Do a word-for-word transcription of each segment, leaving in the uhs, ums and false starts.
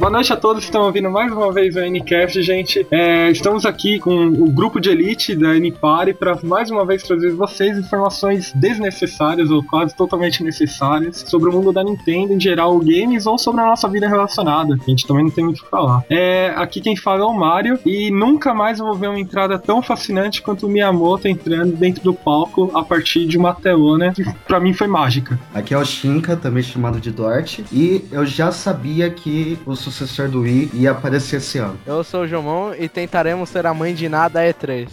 Boa noite a todos que estão ouvindo mais uma vez o Ncast, gente. É, estamos aqui com o grupo de elite da N-Party para mais uma vez trazer vocês informações desnecessárias ou quase totalmente necessárias sobre o mundo da Nintendo em geral, games ou sobre a nossa vida relacionada. A gente também não tem muito o que falar. É, aqui quem fala é o Mario e nunca mais eu vou ver uma entrada tão fascinante quanto o Miyamoto entrando dentro do palco a partir de uma telona que pra mim foi mágica. Aqui é o Shinka, também chamado de Duarte, e eu já sabia que o sucessor do Wii ia aparecer esse ano. Eu sou o Jomon e tentaremos ser a mãe de nada E três.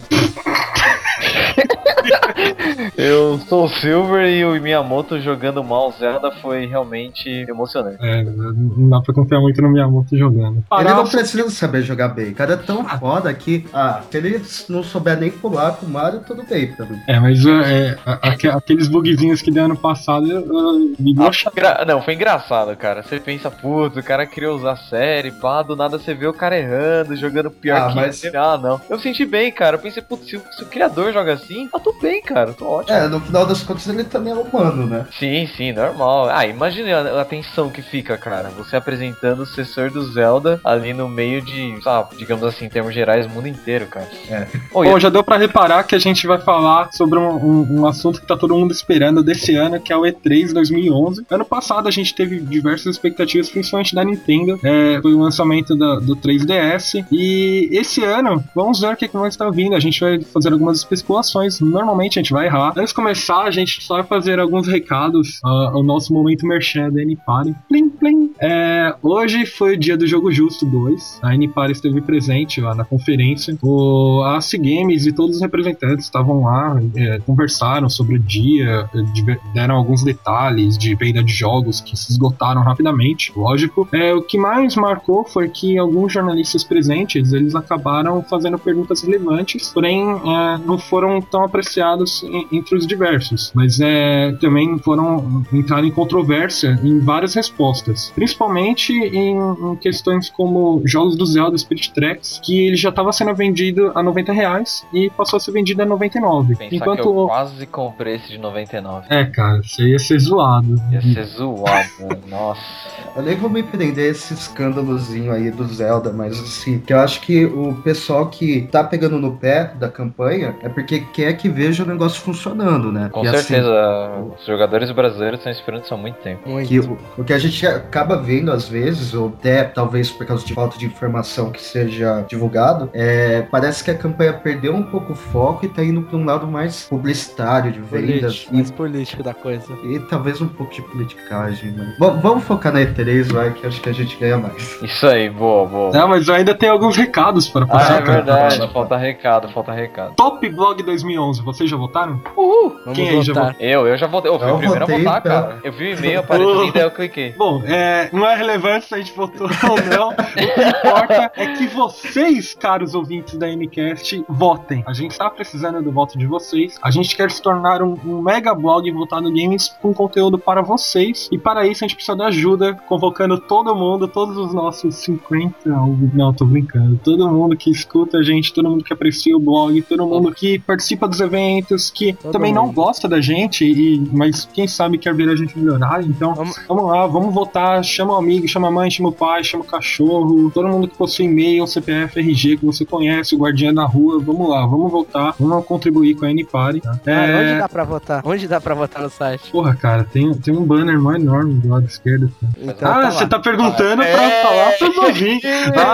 Eu sou o Silver e o Miyamoto jogando mal Zelda foi realmente emocionante. É, não dá pra confiar muito no Miyamoto jogando. Ele não precisa saber jogar bem. O cara é tão foda que, ah, se ele não souber nem pular com o Mario, tudo bem pra mim. É, mas é, aqu- aqueles bugzinhos que deu ano passado eu- me deu Ah, gra- Não, foi engraçado, cara. Você pensa, putz, o cara queria usar a série, pá, do nada você vê o cara errando, jogando pior Ah, que mas- ele. Ah, não. Eu senti bem, cara. Eu pensei, putz, se, o- se o criador joga assim, eu tô bem, cara. Tô ótimo. É, no final das contas ele também é humano, né? Sim, sim, normal. Ah, imagine a, a tensão que fica, cara. Você apresentando o sucessor do Zelda ali no meio de, sabe, digamos assim, em termos gerais, o mundo inteiro, cara. É. Oi, Bom, já deu pra reparar que a gente vai falar sobre um, um- um assunto que tá todo mundo esperando desse ano, que é o E três dois mil e onze. Ano passado a gente teve diversas expectativas, principalmente da Nintendo. É, foi o lançamento da- do três D S. E esse ano, vamos ver o que, que vai estar vindo. A gente vai fazer algumas especulações. Normalmente a gente vai errar. Antes de começar, a gente só vai fazer alguns recados ah, ao nosso momento merchan da N-Party. Plim, plim. É, hoje foi o dia do Jogo Justo dois. A N-Party esteve presente lá na conferência. O, a A C Games e todos os representantes estavam lá, é, conversaram sobre o dia, é, de- deram alguns detalhes de venda de jogos que se esgotaram rapidamente, lógico. É, o que mais marcou foi que alguns jornalistas presentes, eles acabaram fazendo perguntas relevantes, porém é, não foram tão apreciados em- entre os diversos, mas é, também foram entrar em controvérsia em várias respostas, principalmente em, em questões como jogos do Zelda Spirit Tracks, que ele já estava sendo vendido a noventa reais e passou a ser vendido a noventa e nove. pensar Enquanto que eu quase comprei esse de noventa e nove. é, cara, isso ia ser zoado. Ia ser zoado, mano. Nossa. Eu nem vou me prender esse escândalozinho aí do Zelda, mas assim, que eu acho que o pessoal que tá pegando no pé da campanha é porque quer que veja o negócio funcionando, né? Com E, assim, certeza, os jogadores brasileiros estão esperando isso há muito tempo. Muito. que o, o que a gente acaba vendo às vezes, ou até talvez por causa de falta de informação que seja divulgado, é, parece que a campanha perdeu um pouco o foco e tá indo para um lado mais publicitário, de vendas Político, mais político da coisa. e, e talvez um pouco de politicagem. Mas... V- vamos focar na E três, vai, que acho que a gente ganha mais. Isso aí, boa, boa. Não, mas eu ainda tem alguns recados para Ah, passar, é cara. verdade. Falta recado, falta recado. Top Blog dois mil e onze, vocês já votaram? Uhul! Vamos Quem aí já votar. Eu, eu já votei. Eu fui Eu o primeiro a votei, votar, tá? cara. Eu vi o e-mail aparecendo e daí eu cliquei. Bom, é, não é relevante se a gente votou ou não. O que importa é que vocês, caros ouvintes da Ncast, votem. A gente tá precisando do voto de vocês. A gente quer se tornar um, um mega blog voltado em games com conteúdo para vocês. E para isso a gente precisa da ajuda, convocando todo mundo, todos os nossos cinquenta... Não, tô brincando. Todo mundo que escuta a gente, todo mundo que aprecia o blog, todo mundo que participa dos eventos, que Todo também não mundo. gosta da gente, e, mas quem sabe quer ver a gente melhorar. Então, Vamos- vamos lá, vamos votar. Chama o amigo, chama a mãe, chama o pai, chama o cachorro, todo mundo que possui e-mail, C P F, R G, que você conhece, o guardiã da rua. Vamos lá, vamos votar, vamos contribuir com a N-Party. Tá? Cara, onde É... dá pra votar? Onde dá pra votar no site? Porra, cara, tem, tem um banner mais enorme do lado esquerdo. Cara. Então, Ah, tá você lá. tá perguntando É. pra falar pros ouvintes.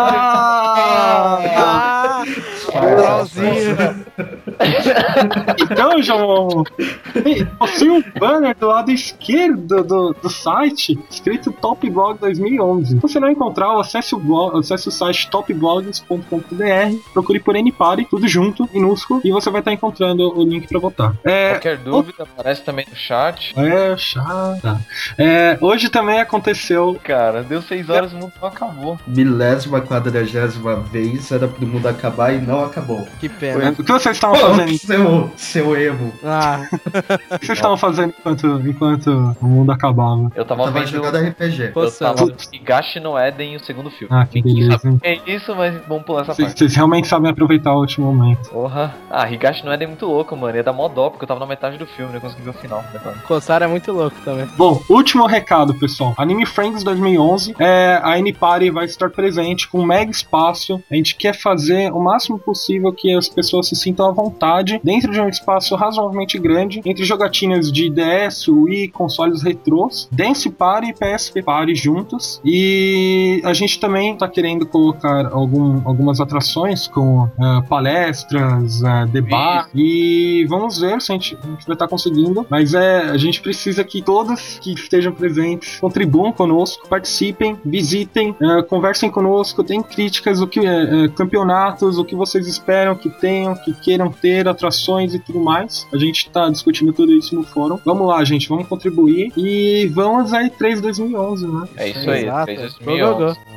Ah! Ah! Trollzinho. Então, João, ei, possui um banner do lado esquerdo do, do site escrito Top Blog dois mil e onze. Se você não encontrar, acesse o, blog, acesse o site top blogs ponto com ponto b r, procure por N-Party, tudo junto, minúsculo, e você vai estar encontrando o link pra votar. É, Qualquer dúvida, aparece também no chat. é chata. É, hoje também aconteceu. Cara, deu seis horas e o mundo não acabou. Milésima, quadragésima vez era pro mundo acabar e não acabou. Que pena. O que vocês estavam fazendo? Seu, seu emo. Ah, O que vocês estavam fazendo enquanto, enquanto o mundo acabava? Eu tava, Eu tava vendo. jogando R P G. Eu Poção. tava vendo Higashi no Eden, o segundo filme. Ah, que Ninguém beleza, sabe hein? o que é isso, mas vamos pular essa Vocês parte. vocês realmente sabem aproveitar o último momento. Porra. Ah, Higashi no Eden é muito louco, mano. Ia dar mó dó, porque eu tava na metade do filme, não consegui ver o final. Né, mano? Coçar é muito louco também. Bom, último recado, pessoal. Anime Friends dois mil e onze, é, a N-Party vai estar presente com um mega espaço. A gente quer fazer o máximo possível que as pessoas se sintam à vontade dentro de um espaço razoavelmente grande, entre jogatinas de D S, Wii, consoles retrôs, Dance Party e P S P Party juntos. E a gente também tá querendo colocar algum, algumas atrações com uh, palestras, uh, debates, e vamos ver se a gente, a gente vai estar conseguindo. Mas é, a gente precisa que todos que estejam presentes contribuam conosco, participem, visitem, uh, conversem conosco, deem críticas, o que uh, uh, campeonatos, o que vocês esperam que tenham, que queiram ter, atrações e tudo mais. A gente tá discutindo tudo isso no fórum. Vamos lá, gente, vamos contribuir e vamos aí E três dois mil e onze, né? É isso aí, Exato. fez dois Go, mil e go, go. onze.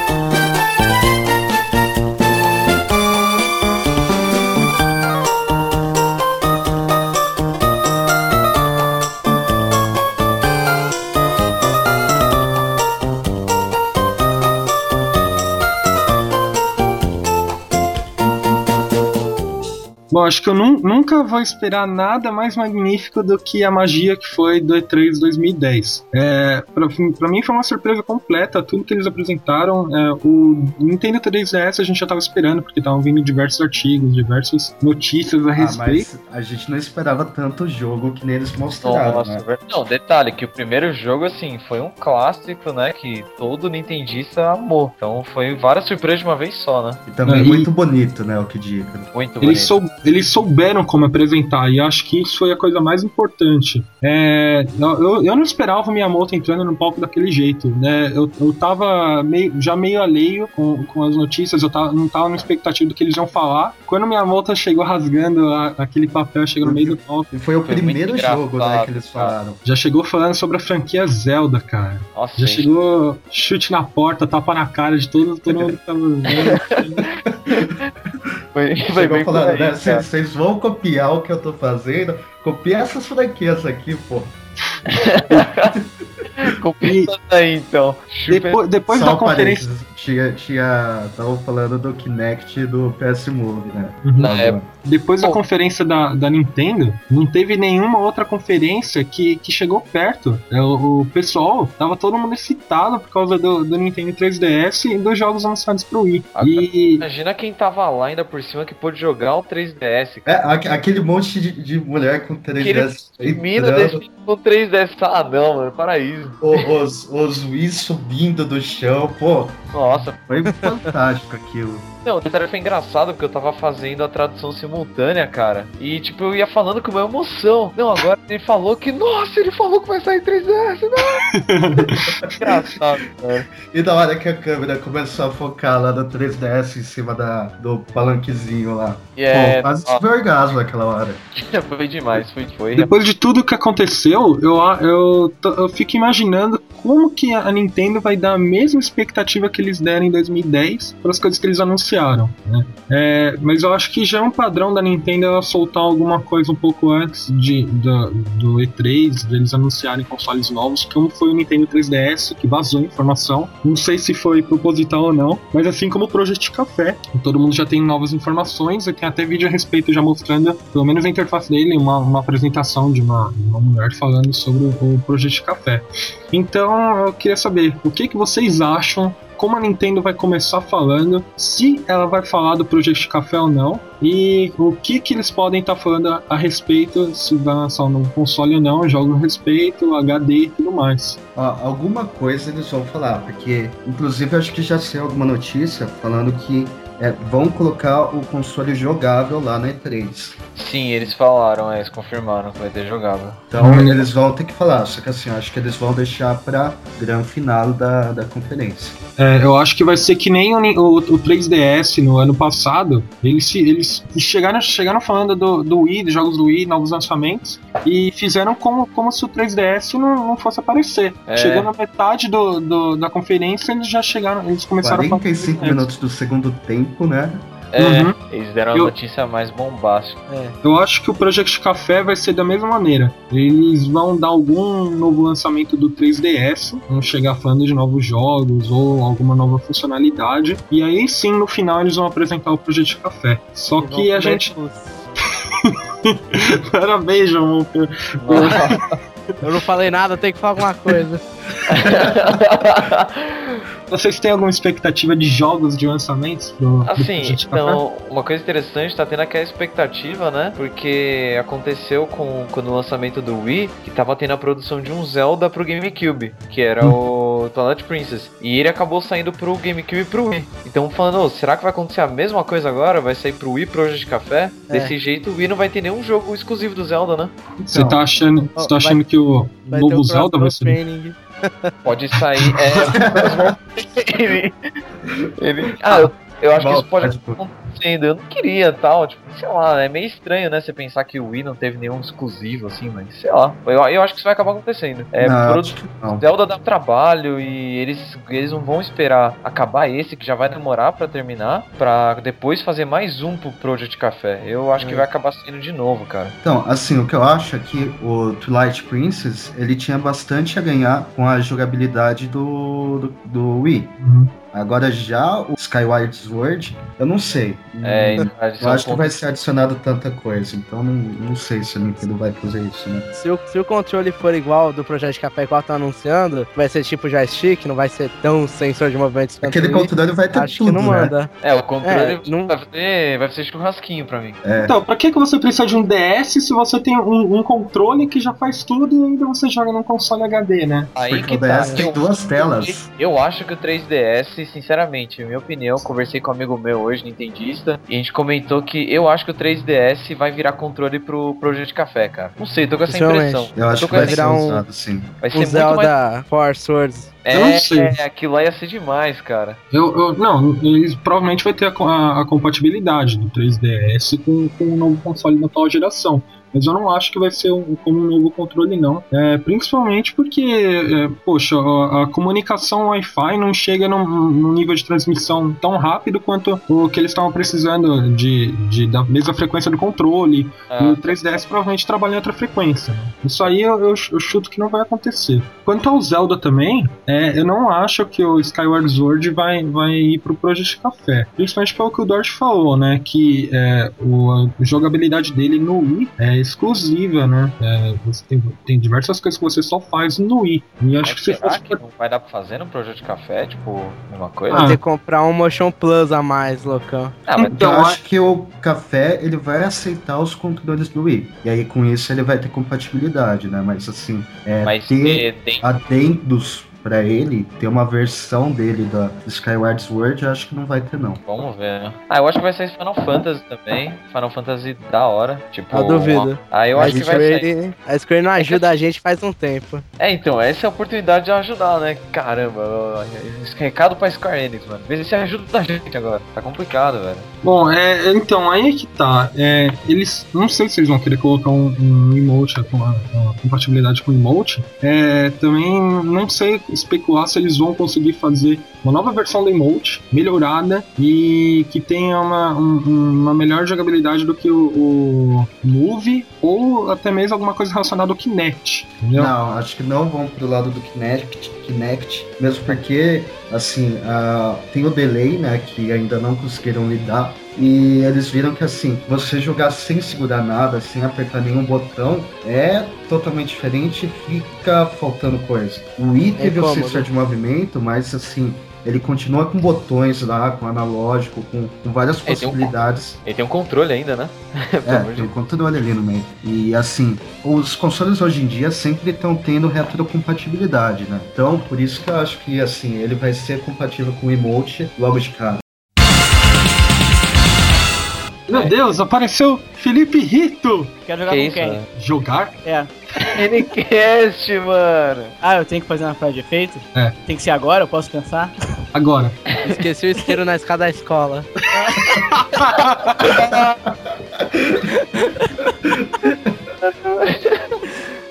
Bom, acho que eu nun- nunca vou esperar nada mais magnífico do que a magia que foi do E três dois mil e dez. É, pra, pra mim foi uma surpresa completa, tudo que eles apresentaram. É, o Nintendo três D S a gente já tava esperando, porque estavam vindo diversos artigos, diversas notícias a Ah, respeito. mas a gente não esperava tanto jogo que nem eles mostraram, Nossa, né? ver- não, detalhe, que o primeiro jogo, assim, foi um clássico, né, que todo nintendista amou. Então foi várias surpresas de uma vez só, né? E também E- muito bonito, né, o que diga. Muito bonito. Eles, sou, eles souberam como apresentar, e acho que isso foi a coisa mais importante. É, eu, eu não esperava o Miyamoto entrando no palco daquele jeito, né? Eu, eu tava meio, já meio alheio com, com as notícias, eu tava, não tava na expectativa do que eles iam falar. Quando o Miyamoto chegou rasgando a- aquele papel, chegou no meio do palco, E foi o Foi primeiro muito jogo, né, engraçado, que eles cara. falaram. já chegou falando sobre a franquia Zelda, cara. Nossa, Já gente. chegou chute na porta, tapa na cara de todo, todo mundo que tava vendo. Foi, foi Chegou bem por falando, aí, né, cara. vocês vão copiar o que eu tô fazendo, copia essas franquias aqui, pô. Compensando aí, então. Super- Depois, depois Só da um conferência. parênteses, tinha, tinha, tava falando do Kinect do P S Move, né? Na época. Depois da Pô. conferência da, da Nintendo, não teve nenhuma outra conferência que, que chegou perto. É, O, o pessoal tava todo mundo excitado por causa do, do Nintendo três D S e dos jogos lançados pro Wii. Ah, E Imagina quem tava lá ainda por cima que pôde jogar o três D S, É, cara. a- aquele monte de, de mulher com três D S Aquele mina entrando, desse com três D S. Ah, não, mano, paraíso. o- os, os Wii subindo do chão, pô, Nossa. foi fantástico aquilo. Não, o detalhe foi engraçado porque eu tava fazendo a tradução simultânea, cara. E, tipo, eu ia falando com uma emoção. Não, agora ele falou que, nossa, ele falou que vai sair três D S, não! Engraçado, cara. E da hora que a câmera começou a focar lá no três D S em cima da, do palanquezinho lá. E é. Pô, quase ó, tive orgasmo aquela hora. foi demais, foi. foi depois de tudo que aconteceu, eu, eu, tô- eu fico imaginando como que a Nintendo vai dar a mesma expectativa que eles deram em dois mil e dez para as coisas que eles anunciaram, né? É, mas eu acho que já é um padrão da Nintendo ela soltar alguma coisa um pouco antes de, do, do E três, deles anunciarem consoles novos, como foi o Nintendo três D S, que vazou informação. Não sei se foi proposital ou não, mas assim como o Project Café, todo mundo já tem novas informações, e tem até vídeo a respeito já mostrando, pelo menos a interface dele, uma, uma apresentação de uma, uma mulher falando sobre o, o Project Café. Então eu queria saber, o que, que vocês acham? Como a Nintendo vai começar falando, se ela vai falar do Project Café ou não, e o que, que eles podem estar falando a, a respeito, se vai lançar um novo console ou não, jogo a respeito, H D e tudo mais. Ó, alguma coisa eles vão falar, porque inclusive eu acho que já saiu alguma notícia falando que é, vão colocar o console jogável lá na E três. Sim, eles falaram, é, eles confirmaram que vai ter jogável. Então Hum. eles vão ter que falar, só que assim, eu acho que eles vão deixar pra grande final da, da conferência. É, eu acho que vai ser que nem o, Ni- o, o três D S no ano passado. Eles, se- eles chegaram, chegaram falando do, do Wii, dos jogos do Wii, novos lançamentos, e fizeram como, como se o três D S não, não fosse aparecer. É. Chegou na metade do, do- da conferência, eles já chegaram, eles começaram a falar. quarenta e cinco minutos do segundo tempo, né? É, Uhum. eles deram a Eu- notícia mais bombástica. Eu acho que o Project Café vai ser da mesma maneira. Eles vão dar algum novo lançamento do três D S, vão chegar falando de novos jogos ou alguma nova funcionalidade. E aí sim, no final, eles vão apresentar o Project Café. Só que a gente. Parabéns, João. Eu não falei nada, tem que falar alguma coisa. Vocês têm alguma expectativa de jogos de lançamentos pro, pro Assim, Project Café? então, uma coisa interessante, tá tendo aquela expectativa, né? Porque aconteceu com, com o lançamento do Wii, que tava tendo a produção de um Zelda pro GameCube, que era o Twilight Princess. E ele acabou saindo pro GameCube e pro Wii. Então, falando, oh, será que vai acontecer a mesma coisa agora? Vai sair pro Wii Project Café? É. Desse jeito, o Wii não vai ter nenhum jogo exclusivo do Zelda, né? Você tá achando, você tá Vai- achando que o Vai ter novo o Zelda vai Crossbow ser. Training. Pode sair. É, ele, ele- ah, eu, eu acho que isso pode Tipo, acontecendo. Eu não queria tal, tipo, sei lá, é meio estranho, né? Você pensar que o Wii não teve nenhum exclusivo, assim, mas sei lá. Eu, eu acho que isso vai acabar acontecendo. É, não, produ- acho que não. Zelda dá trabalho e eles, eles não vão esperar acabar esse, que já vai demorar pra terminar, pra depois fazer mais um pro Project Café. Eu acho que É. vai acabar saindo de novo, cara. Então, assim, o que eu acho é que o Twilight Princess, ele tinha bastante a ganhar com a jogabilidade do, do, do Wii. Uhum. Agora já o Skyward Sword, eu não sei. É, Hum, então, eu acho que vai ser adicionado tanta coisa, então não, não sei se a Nintendo vai fazer isso, né? Se o, se o controle for igual ao do Project Café, igual tá anunciando, vai ser tipo joystick, não vai ser tão sensor de movimentos quanto Aquele o Wii. controle vai ter Acho tudo, que não né? manda. É, o controle É, não- vai, ser, vai ser churrasquinho pra mim. É. Então, pra que, que você precisa de um D S se você tem um, um controle que já faz tudo e ainda você joga num console H D, né? Aí Porque que o D S tá. tem Eu- duas telas. Eu acho que o três D S, sinceramente, minha opinião, conversei com um amigo meu hoje, nintendista, e a gente comentou que eu acho que o três D S vai virar controle pro Project Café, cara. Não sei, tô com essa Possivelmente. impressão. Eu acho tô que com vai essa- ser virar um- usado, sim. vai ser O muito mais... Zelda Four Swords. Eu não É, sei. é, aquilo lá ia ser demais, cara. Eu, eu- não, eles provavelmente vai ter a, co- a- a compatibilidade do três D S com, com o novo console da atual geração. Mas eu não acho que vai ser um, como um novo controle, não. É, principalmente porque, é, poxa, a, a comunicação Wi-Fi não chega num, num nível de transmissão tão rápido quanto o que eles estavam precisando de, de, da mesma frequência do controle. E Ah, o três D S provavelmente trabalha em outra frequência. Né? Isso aí eu, eu, eu chuto que não vai acontecer. Quanto ao Zelda também, é, eu não acho que o Skyward Sword vai, vai ir pro Project Café. Principalmente pelo que o Dort falou, né? Que é, o, a jogabilidade dele no Wii é exclusiva, né? É, você tem, tem diversas coisas que você só faz no Wii. E acho mas que se será fosse que não vai dar pra fazer no Project Café, tipo, mesma coisa? Ah. Vai ter que comprar um Motion Plus a mais, loucão. Ah, mas Então, eu a- acho que o café ele vai aceitar os controles do Wii. E aí com isso ele vai ter compatibilidade, né? Mas assim, é, mas ter tem- tem- adendos pra ele, ter uma versão dele da Skyward Sword, eu acho que não vai ter não. Vamos ver, né? Ah, eu acho que vai sair Final Fantasy também. Final Fantasy da hora. Tipo. Eu duvido. Ah, eu a acho que vai sair. Square, a Square não ajuda a gente faz um tempo. É, então, essa é a oportunidade de ajudar, né? Caramba, esse recado pra Square Enix, mano. Vê se ajuda a gente agora. Tá complicado, velho. Bom, é, então, aí é que tá. É, eles. Não sei se eles vão querer colocar um, um emote, com uma, uma compatibilidade com emote. É, também não sei especular se eles vão conseguir fazer uma nova versão do emote, melhorada, e que tenha uma, um- uma melhor jogabilidade do que o, o Move, ou até mesmo alguma coisa relacionada ao Kinect. Entendeu? Não, acho que não vão pro lado do Kinect, Kinect mesmo porque, assim, ah, tem o delay, né, que ainda não conseguiram lidar. E eles viram que, assim, você jogar sem segurar nada, sem apertar nenhum botão, é totalmente diferente e fica faltando coisa. O Wii É teve o cômodo. sensor de movimento, mas, assim, ele continua com botões lá, com analógico, com, com várias tem um possibilidades. Ele tem um controle ainda, né? Pelo É, amor de tem um Deus. controle ali no meio. E assim, os consoles hoje em dia sempre estão tendo retrocompatibilidade, né? Então, por isso que eu acho que assim, ele vai ser compatível com o emote logo de cara. Meu Deus, apareceu Felipe Rito! Quero jogar Que com isso, quem? né? Jogar? É. N-Cast, mano. Ah, eu tenho que fazer uma frase de efeito? É. Tem que ser agora? Eu posso pensar? Agora. Esqueci o isqueiro na escada da escola.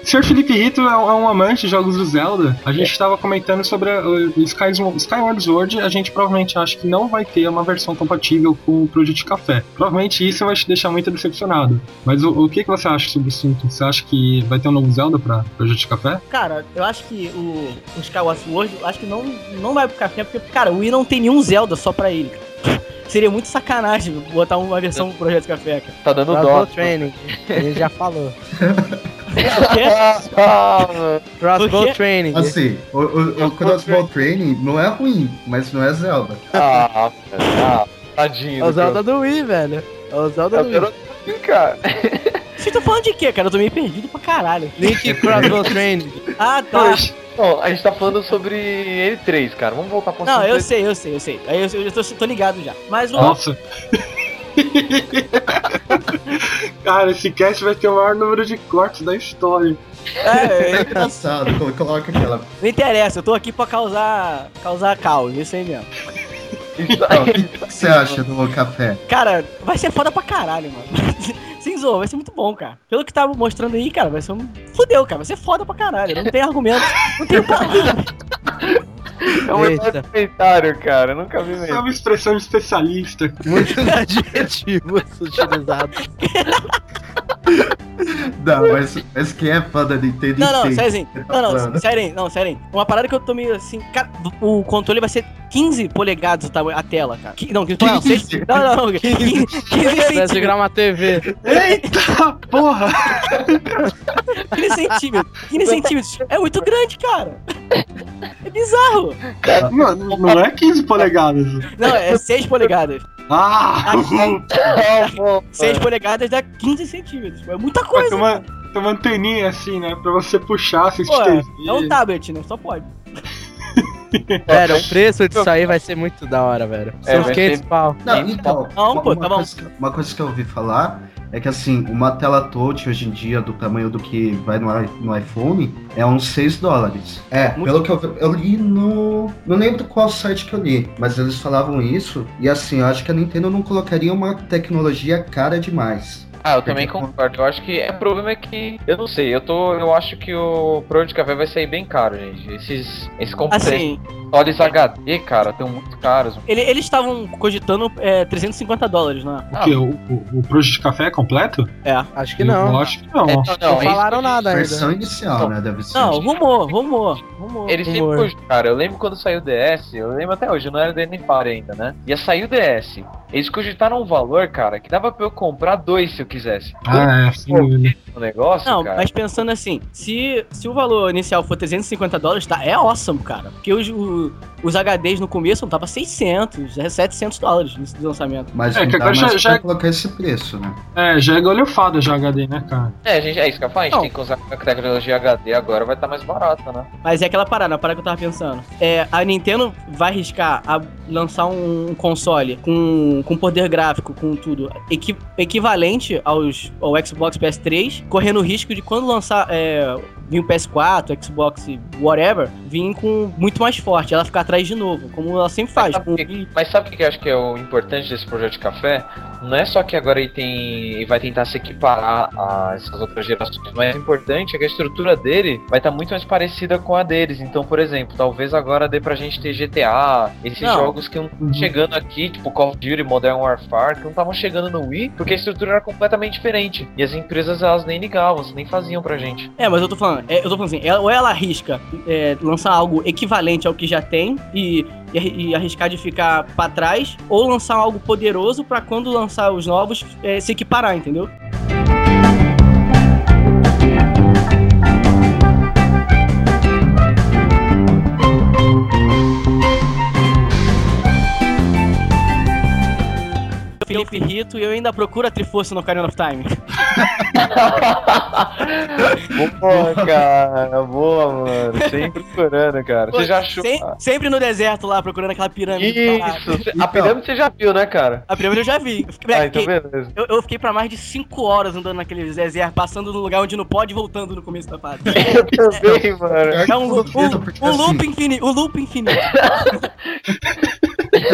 senhor Felipe Rito é um, é um amante de jogos do Zelda. A gente estava comentando sobre o Skys, Skyward Sword. A gente provavelmente acha que não vai ter uma versão compatível com o Project Café. Provavelmente isso vai te deixar muito decepcionado. Mas o, o que, que você acha sobre o assunto? Você acha que vai ter um novo Zelda pra Project Café? Cara, eu acho que o, o Skyward Sword, eu acho que não, não vai pro café, porque, cara, o Wii não tem nenhum Zelda só pra ele. Seria muito sacanagem botar uma versão pro Projeto Café, cara. Tá dando Crossbow dó. Training. Ele já falou. O quê? Crossbow Por quê? Training. Assim, o, o, o Crossbow Training não é ruim, mas não é Zelda. Ah, ah, tadinho. É o Zelda do Wii, velho. É o Zelda do Wii. Wii. Cara. Vocês estão falando de quê, cara? Eu tô meio perdido pra caralho. Link Crossbow Training. Ah, tá. Bom, a gente tá falando sobre N três, cara. Vamos voltar pro Não, assunto eu desse- sei, eu sei, eu sei. Aí eu, eu, eu tô, tô ligado já. Mas o... Nossa. Cara, esse cast vai ter o maior número de cortes da história. É, É engraçado, colo- coloca aquela. não interessa, eu tô aqui pra causar, causar caos, isso aí mesmo. Isso Não, o aí. que que você acha do café? Cara, vai ser foda pra caralho, mano. Sem zoa, vai ser muito bom, cara. Pelo que tá mostrando aí, cara, vai ser um... Fudeu, cara, vai ser foda pra caralho. Não tem argumento, não tem palavra. É um Eita. comentário, cara. Eu nunca vi Isso é mesmo. uma expressão de especialista. Muitos adjetivos utilizados. Não, mas, mas quem é fã da Nintendo Não, não, entende sério assim. o que você tá Não, não, falando. sério aí, não, sério aí. Uma parada que eu tô meio assim. Cara, o controle vai ser quinze polegadas o tamanho, a tela, cara. Qui- Não, quinze polegadas, não, seis. Não, não, não. quinze, quinze Vai centímetros. segurar uma T V. Eita porra! quinze centímetros. quinze centímetros. É muito grande, cara. É bizarro. Mano, não é quinze polegadas. Não, é seis polegadas. Ah! seis polegadas dá quinze centímetros. É muita Vai coisa. ter uma, tem uma anteninha assim, né? Pra você puxar, assistir Pô, é, T V. é um tablet, né? Só pode. Velho, o preço disso aí vai ser muito da hora, velho. É, São vai quinhentos ser- pau. Não, então, Não, uma, pô, uma tá bom. coisa que, uma coisa que eu ouvi falar é que assim, uma tela touch hoje em dia do tamanho do que vai no, i- no iPhone é uns seis dólares. É, Muito- pelo que eu, vi- eu li no. Não lembro qual site que eu li, mas eles falavam isso. E assim, eu acho que a Nintendo não colocaria uma tecnologia cara demais. Ah, eu também concordo. Eu acho que é, o problema é que eu não sei. Eu tô, eu acho que o Project Café vai sair bem caro, gente. Esses, esses computadores Assim, H D, cara, estão muito caros. mano. ele- eles estavam cogitando é, trezentos e cinquenta dólares, né? O que? O, o, o Project Café é completo? É. Acho que Eu não. acho que não. É, Não é falaram isso- nada A ainda. versão inicial, né? Deve ser. Não, rumor, rumor, rumor. Eles sempre Humor. cogitaram, cara. Eu lembro quando saiu o D S, eu lembro até hoje, eu não era do N P A R ainda, né? Ia sair o D S. Eles cogitaram um valor, cara, que dava pra eu comprar dois se eu quisesse. Ah, é, sem dúvida. O negócio, Não, cara. mas pensando assim, se, se o valor inicial for trezentos e cinquenta dólares, tá, é awesome, cara. Porque os, o- os H Ds no começo não tava seiscentos, é setecentos dólares nesse lançamento. Mas É, não que dá agora já- mais já- pra colocar esse preço, né? É, já é golhofada já H D, né, cara? É, gente, é isso que eu falo, a gente Não. tem que usar a tecnologia H D agora, vai estar mais barata, né? Mas é aquela parada, a parada que eu tava pensando. É, a Nintendo vai arriscar a lançar um console com, com poder gráfico, com tudo, equi- equivalente aos, ao Xbox P S três, correndo o risco de quando lançar é, vir o P S quatro, Xbox, whatever, vir com muito mais forte, ela ficar atrás de novo, como ela sempre faz. Mas Com, sabe, que, mas sabe o que eu acho que é o importante desse projeto de café? Não é só que agora ele tem. Ele vai tentar se equiparar a essas outras gerações. O mais importante é que a estrutura dele vai estar muito mais parecida com a deles. Então, por exemplo, talvez agora dê pra gente ter G T A, esses Não. jogos que não chegando aqui, tipo Call of Duty, Modern Warfare, que não estavam chegando no Wii, porque a estrutura era completamente diferente. E as empresas elas nem ligavam, nem faziam pra gente. É, mas eu tô falando, é, eu tô falando assim, ela- ou ela arrisca é, lançar algo equivalente ao que já tem e, e arri- e arriscar de ficar pra trás, ou lançar algo poderoso pra quando lançar os novos é, se equiparar, entendeu? Felipe Rito e eu ainda procuro a Triforce no Ocarina of Time. Boa, cara, boa, mano. Sempre procurando, cara. Você já achou? Sem- sempre no deserto lá, procurando aquela pirâmide. parada. Isso, a Então. pirâmide você já viu, né, cara? A pirâmide eu já vi. Eu fiquei, Ah, então fiquei- beleza. eu, eu fiquei pra mais de cinco horas andando naquele deserto, passando no lugar onde não pode e voltando no começo da fase. Eu também, mano. É um, Eu duvido, um, porque, um assim, loop infinito, um loop infinito. Eu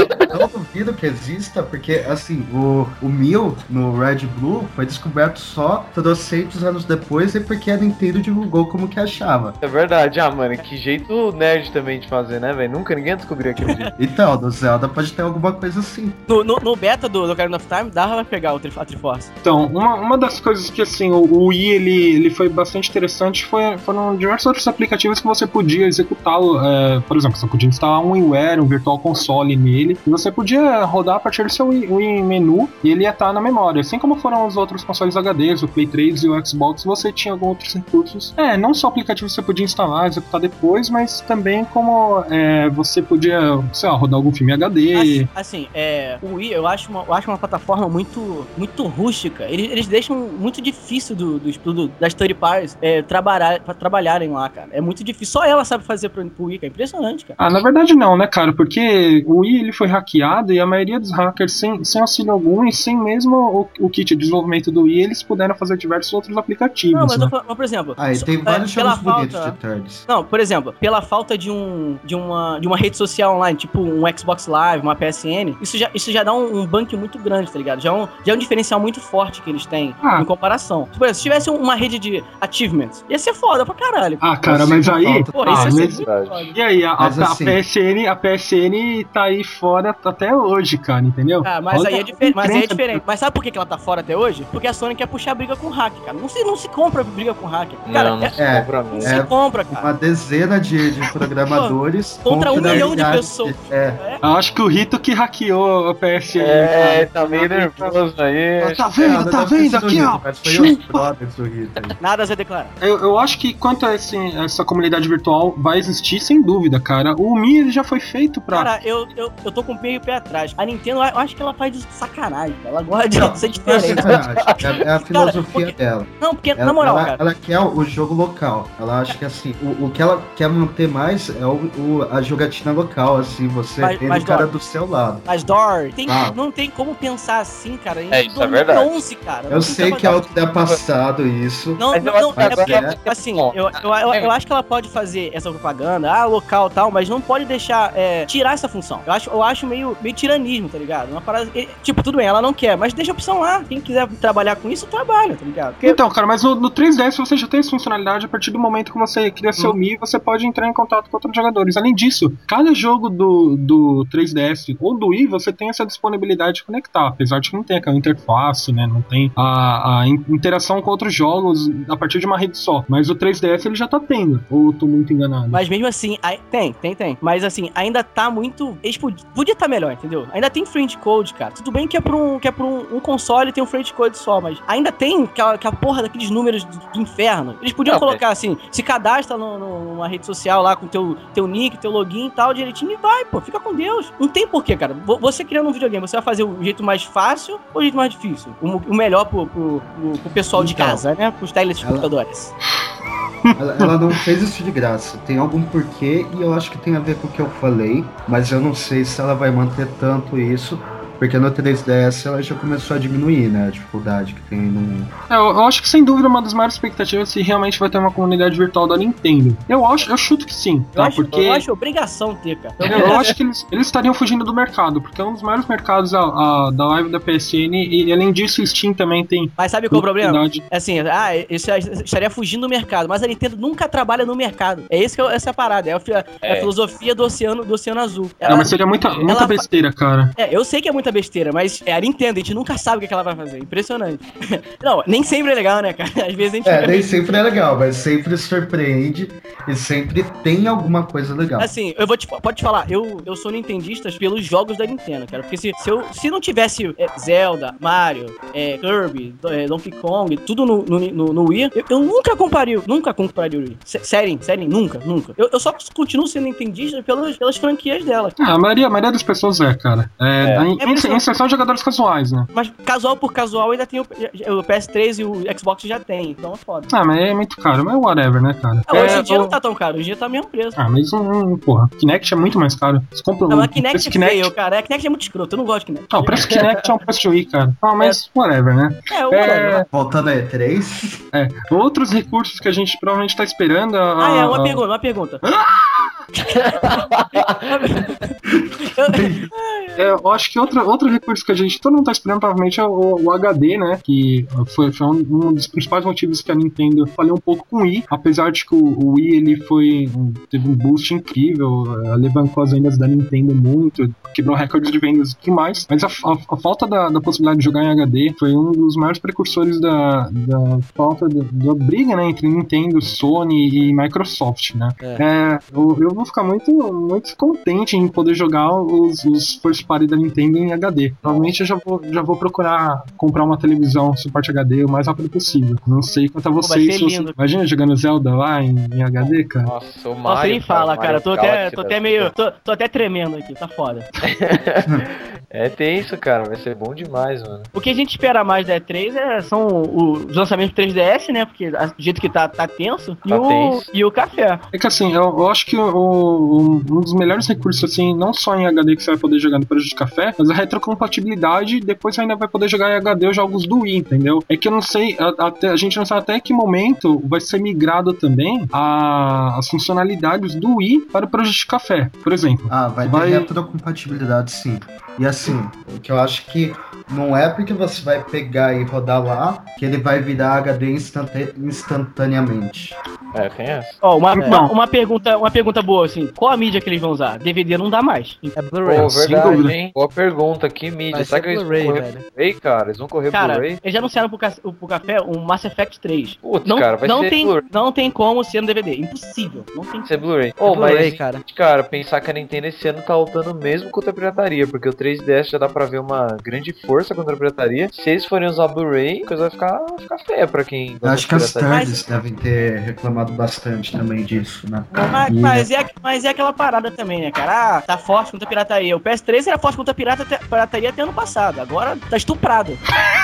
não duvido que exista, porque, assim, o, o Mil no Red Blue foi descoberto só trocentos anos depois e porque a Nintendo divulgou como que achava. É verdade, ah, mano, que jeito nerd também de fazer, né, velho? Nunca ninguém descobriu aquele jeito. Então, do Zelda pode ter alguma coisa assim. No, no, no beta do Ocarina of Time, dava pra pegar o tri, a Triforce. Então, uma, uma das coisas que, assim, o, o Wii, ele, ele foi bastante interessante, foi, foram diversos outros aplicativos que você podia executá-lo. É, por exemplo, você podia instalar um WiiWare, um Virtual Console nele, e você podia rodar a partir do seu Wii, Wii menu, e ele ia estar na memória. Assim como foram os outros consoles H Ds, o Play três e o Xbox, você tinha alguns outros recursos. É, não só aplicativos que você podia instalar, executar depois, mas também como é, você podia, sei lá, rodar algum filme H D. Assim, assim é, o Wii, eu acho uma, eu acho uma plataforma muito, muito rústica. Eles, eles deixam muito difícil do, do, do, das third parties é, trabalhar, pra trabalharem lá, cara. É muito difícil. Só ela sabe fazer pro, pro Wii, cara. É impressionante, cara. Ah, na verdade não, né, cara? Porque o Wii ele foi hackeado e a maioria dos hackers, sem, sem auxílio algum e sem mesmo o, o kit de desenvolvimento do Wii, eles puderam fazer diversos outros aplicativos. Não, mas, né? eu, mas por exemplo... Ah, e tem vários é, jogos bonitos falta... de thirds. Não, por exemplo, pela falta de, um, de, uma, de uma rede social online, tipo um Xbox Live, uma P S N, isso já, isso já dá um, um banco muito grande, tá ligado? Já é, um, já é um diferencial muito forte que eles têm ah. em comparação. Por exemplo, se tivesse uma rede de achievements, ia ser foda pra caralho. Ah, cara, mas aí... Pô, ah, isso ia mas... ser muito foda. E aí, a, a, assim... a, P S N, a P S N tá aí fora até hoje, cara, entendeu? Ah, mas Olha aí é, difer mas aí é diferente. Mas sabe por que ela tá fora até hoje? Porque a Sony quer puxar briga com hack, cara. Não se, não se compra briga com hack. Cara, não, não é, se é, compra não mesmo. se é compra, cara. Uma dezena de, de programadores contra um milhão de milhares pessoas. De, é. Eu acho que o Rito que hackeou a P S N. É, cara. tá meio nervoso aí. Tá vendo, tá vendo aqui, ó. Nada a ser declarado. Eu, eu acho que quanto a esse, essa comunidade virtual vai existir, sem dúvida, cara. O Mi ele já foi feito pra... Cara, eu, eu, eu tô com meio pé atrás. A Nintendo, eu acho que ela faz de sacanagem, cara. Ela gosta de Não, ser não é diferente. sacanagem, é, é a filosofia porque- dela. Não, porque, Ela, na moral, ela, cara. ela quer o jogo local. Ela acha que assim, o, o que ela quer manter mais é o, o- a jogatina local, assim, você Mas- tem mas, o cara Dor, do seu lado. Mas, Dor, tem, Ah. não tem como pensar assim, cara. Em É, isso é dois mil e onze, verdade. cara. Eu Não sei tem que é como- ultrapassado isso. Não, Mas não, eu não, acho que é agora porque, é- assim, eu, eu, eu, eu acho que ela pode fazer essa propaganda, ah, local e tal, mas não pode deixar, é, tirar essa função. Eu acho, eu acho meio, meio tiranismo, tá ligado? Uma parada, é, tipo, tudo bem, ela não quer, mas deixa a opção lá. Quem quiser trabalhar com isso, trabalha, tá ligado? Porque, Então, cara, mas no, no três D S você já tem essa funcionalidade. A partir do momento que você cria seu Hum. Mi, você pode entrar em contato com outros jogadores. Além disso, cada jogo do, do três D S ou do Wii, você tem essa disponibilidade de conectar. Apesar de que não tem aquela interface, né? Não tem a, a in- interação com outros jogos a partir de uma rede só. Mas o três D S ele já tá tendo. Ou eu tô muito enganado? mas mesmo assim, aí- tem, tem, tem. Mas assim, ainda tá muito. Eles pod- podia estar melhor, entendeu? Ainda tem friend code, cara. Tudo bem que é pra um, que é pra um, um console e tem um friend code só, mas ainda tem aquela, aquela porra daqueles números do, do inferno. Eles podiam Não, colocar assim, se cadastra no, no- numa rede social lá com teu, teu nick, teu login e tal, direitinho e vai, pô. Fica com Deus. Não tem porquê, cara. Vo- Você criando um videogame, você vai fazer o jeito mais fácil ou o jeito mais difícil? O, o melhor pro, pro, pro, pro pessoal de Então, casa, né? Pros telespectadores. Ela, ela não fez isso de graça. Tem algum porquê e eu acho que tem a ver com o que eu falei, mas eu não sei se ela vai manter tanto isso. Porque no três D S ela já começou a diminuir, né? A dificuldade que tem no. É, eu, eu acho que sem dúvida uma das maiores expectativas é se realmente vai ter uma comunidade virtual da Nintendo. Eu acho, eu chuto que sim, Eu, tá? acho, Porque eu acho obrigação ter, cara. eu, eu acho que eles, eles estariam fugindo do mercado, porque é um dos maiores mercados a, a- da live da P S N e além disso o Steam também tem. Mas sabe qual é o problema? oportunidade. É assim, ah, isso estaria fugindo do mercado, mas a Nintendo nunca trabalha no mercado. É esse que é, essa é a parada, é a, fi- é a É. filosofia do oceano, do oceano azul. Não, Ela- mas seria muita, muita ela fa- besteira, cara. É, eu sei que é muita besteira, mas é a Nintendo, a gente nunca sabe o que, é que ela vai fazer. Impressionante. Não, nem sempre é legal, né, cara? Às vezes a gente É, fica nem meio- sempre é legal, mas sempre surpreende e sempre tem alguma coisa legal. Assim, eu vou te, pode te falar, eu, eu sou nintendista pelos jogos da Nintendo, cara. Porque se, se, eu, se não tivesse é, Zelda, Mario, é, Kirby, do- é, Donkey Kong, tudo no, no, no, no Wii, eu, eu nunca compraria, nunca compraria o Wii. Sé- Sério, sério, nunca, nunca. Eu, eu só continuo sendo nintendista pelas, pelas franquias dela. Ah, a maioria, a maioria das pessoas é, cara. É, É. em, É por isso- em exceção de jogadores casuais, né? Mas casual por casual ainda tem o, o P S três e o Xbox já tem, então é foda. Ah, mas é muito caro, mas whatever, né, cara? Ah, hoje É, em dia o- não tá tão caro, hoje em dia tá mesmo preço. Ah, mas um, um, porra, Kinect é muito mais caro. Você compra Não, um mas Kinect esse é feio, cara. É, Kinect é muito escroto, eu não gosto de Kinect. Ah, o preço do Kinect é um preço de Wii, cara. Ah, mas whatever, né? É, o É, Voltando a E três, é. Outros recursos que a gente provavelmente tá esperando. A, Ah, é, uma a- pergunta, uma pergunta. eu, É, eu acho que outro, outro recurso que a gente todo mundo tá esperando provavelmente é o, o H D, né? Que foi, foi um, um dos principais motivos que a Nintendo falhou um pouco com o Wii, apesar de que o, o Wii ele foi teve um boost incrível, alavancou as vendas da Nintendo muito, quebrou recordes de vendas e tudo mais, mas a, a, a falta da, da possibilidade de jogar em H D foi um dos maiores precursores da, da falta da, da briga, né, entre Nintendo, Sony e Microsoft, né? É. É, eu, eu vou ficar muito, muito contente em poder jogar os, os first party da Nintendo em H D. Provavelmente eu já vou, já vou procurar comprar uma televisão suporte H D o mais rápido possível. Não sei quanto a vocês. Você, imagina jogando Zelda lá em, em H D, cara. Nossa, o Mario. Nossa, nem fala, cara. Tô até, tô até meio. Tô, tô até tremendo aqui, tá foda. É tenso, cara. Vai ser bom demais, mano. O que a gente espera mais da E três é, são os lançamentos do três D S, né? Porque do jeito que tá, tá tenso. E, tá o, tenso. e o café. É que assim, eu, eu acho que o, o, um dos melhores recursos, assim, não só em H D que você vai poder jogar no Projeto Café, mas a retrocompatibilidade, depois você ainda vai poder jogar em H D os jogos do Wii, entendeu? É que eu não sei, a, até, a gente não sabe até que momento vai ser migrado também a, as funcionalidades do Wii para o Projeto Café, por exemplo. Ah, vai, vai ter retrocompatibilidade, sim. E assim, o que eu acho que não é porque você vai pegar e rodar lá que ele vai virar H D instantane- instantaneamente. É, tem essa. Ó, uma, uma, uma, pergunta, uma pergunta boa, assim. Qual a mídia que eles vão usar? D V D não dá mais. É Blu-ray. Pô, verdade, hein? Boa pergunta. Que mídia? Vai Será que eles vão Blu-ray, correr velho. Blu-ray, cara? Eles vão correr Cara, Blu-ray? eles já anunciaram pro, ca- pro café um Mass Effect três. Putz, Não, cara, vai não ser tem, Blu-ray. não tem como ser no D V D. Impossível. Não tem Vai ser Blu-ray. É Oh, Blu-ray, mas, cara. cara, pensar que a Nintendo esse ano tá lutando mesmo contra a pirataria, porque o três D S já dá pra ver uma grande força contra a pirataria. Se eles forem usar Blu-ray, a coisa vai ficar, vai ficar feia pra quem Eu gosta acho de que as pirataria. thirds devem ter reclamado bastante também disso, né? Mas, E- mas, é, mas é aquela parada também, né, cara? Ah, tá forte contra a pirataria. O P S três era forte contra a pirata, pirataria até ano passado. Agora tá estuprado.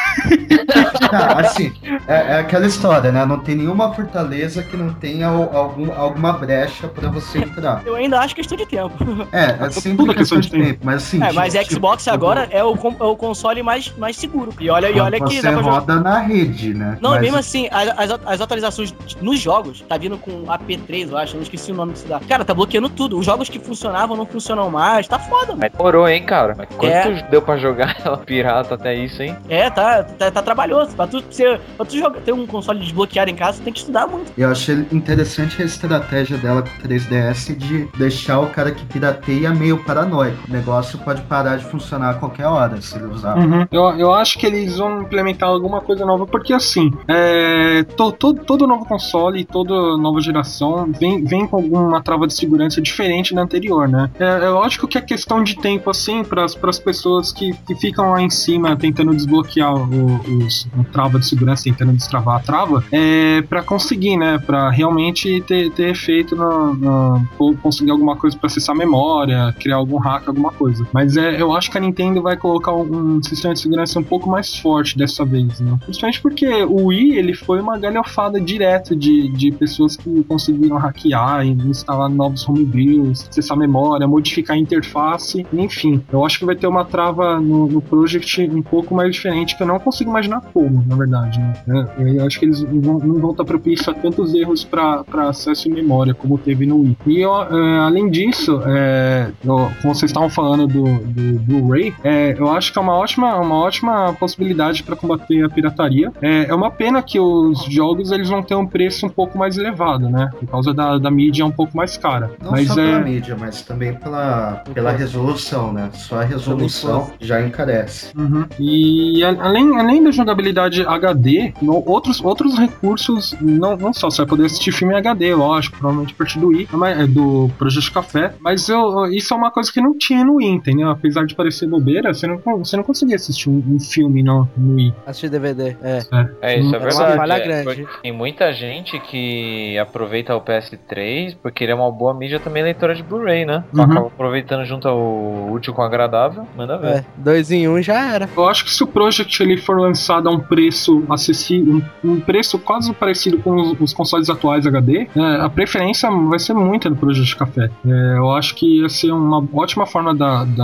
Não, assim, é, é aquela história, né? Não tem nenhuma fortaleza que não tenha o- algum, alguma brecha pra você entrar. Eu ainda acho questão de tempo. É, é sempre Tudo questão questão de de tempo. tempo, mas assim... É, mas tipo, Xbox tipo, agora é o, con- é o console mais, mais seguro. E olha, e olha quando que você dá pra jogar. roda na rede, né? Não, Mas- mesmo assim, as, as, as atualizações nos jogos, tá vindo com A P três, eu acho, eu não esqueci o nome que se dá. Cara, tá bloqueando tudo. Os jogos que funcionavam não funcionam mais. Tá foda, mano. Mas demorou, hein, cara? Mas quanto É. deu pra jogar ela pirata até isso, hein? É, tá, tá, tá trabalhoso. Pra tu, ser, pra tu jogar, ter um console desbloqueado em casa, tu tem que estudar muito. Eu achei interessante a estratégia dela com o três D S de deixar o cara que pirateia meio paranoico. O negócio pode parar de funcionar a qualquer hora se ele usar. Uhum. Eu, eu acho que eles vão implementar alguma coisa nova, porque assim, é, to, to, todo novo console, toda nova geração vem, vem com alguma trava de segurança diferente da anterior, né? É, é lógico que é questão de tempo, assim, para as pessoas que, que ficam lá em cima tentando desbloquear o, os, o trava de segurança, tentando destravar a trava, é, para conseguir, né? Para realmente ter, ter efeito no, no, ou conseguir alguma coisa para acessar a memória, criar algum hack, alguma coisa. Mas é, eu acho que a Nintendo vai colocar um, um sistema de segurança um pouco mais forte dessa vez, né? Principalmente porque o Wii, ele foi uma galhofada direto de, de pessoas que conseguiram hackear e instalar novos homebrews, acessar a memória, modificar a interface, enfim. Eu acho que vai ter uma trava no, no Project um pouco mais diferente, que eu não consigo imaginar como, na verdade, né? Eu, eu acho que eles não vão, não vão estar propícios a tantos erros para acesso em memória como teve no Wii. E eu, é, além disso, é, eu, como vocês estavam falando do, do Blu-ray, é, eu acho que é uma ótima, uma ótima possibilidade para combater a pirataria. É, é uma pena que os jogos eles vão ter um preço um pouco mais elevado, né? Por causa da, da mídia um pouco mais cara. Não mas só é... pela mídia, mas também pela, pela resolução, né? Só a resolução já encarece. Uhum. E a, além, além da jogabilidade H D, no, outros, outros recursos, não, não só você vai poder assistir filme em H D, lógico, provavelmente a partir do Wii, mas- do Projeto Café, mas eu, isso é uma coisa que não tinha no Wii, entendeu? Apesar de parecer bobeira, você não, você não conseguia assistir um, um filme no, no Wii. Assistir D V D, é. É, isso é Era uma verdade. falha é, grande. porque tem muita gente que aproveita o P S três porque ele é uma boa mídia também leitora de Blu-ray, né? Então Uhum. acaba aproveitando junto ao útil com o agradável, manda ver. É, dois em um já era. Eu acho que se o Project ele for lançado a um preço acessível, um, um preço quase parecido com os, os consoles atuais H D, é, a preferência vai ser muita do Project Café. É, eu acho que ia ser uma ótima forma da, da Nintendo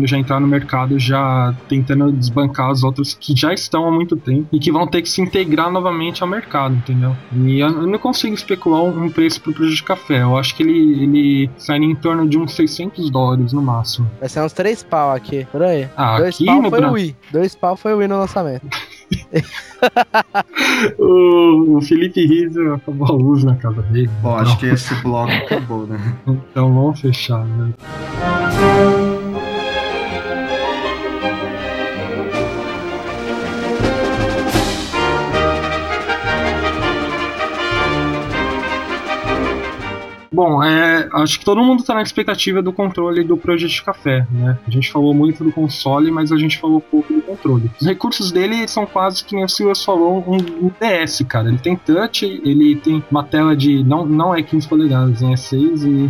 já entrar no mercado já tentando desbancar os outros que já estão há muito tempo e que vão ter que se integrar novamente ao mercado, entendeu? E eu não consigo especular um preço pro Projeto Café. Eu acho que ele, ele sai em torno de uns seiscentos dólares no máximo. Vai ser uns três pau aqui, por aí. Ah, Dois aqui pau no foi Bra- o Wii. Dois pau foi o Wii no lançamento. o, o Felipe Rizzo acabou a luz na casa dele. Bom, então, acho que esse bloco acabou, né? então vamos fechar, né? Bom, é, acho que todo mundo tá na expectativa do controle do Project Café, né? A gente falou muito do console, mas a gente falou pouco do controle. Os recursos dele são quase, que nem o Silas falou, um, um D S, cara. Ele tem touch, ele tem uma tela de... Não, não é quinze polegadas, é seis e...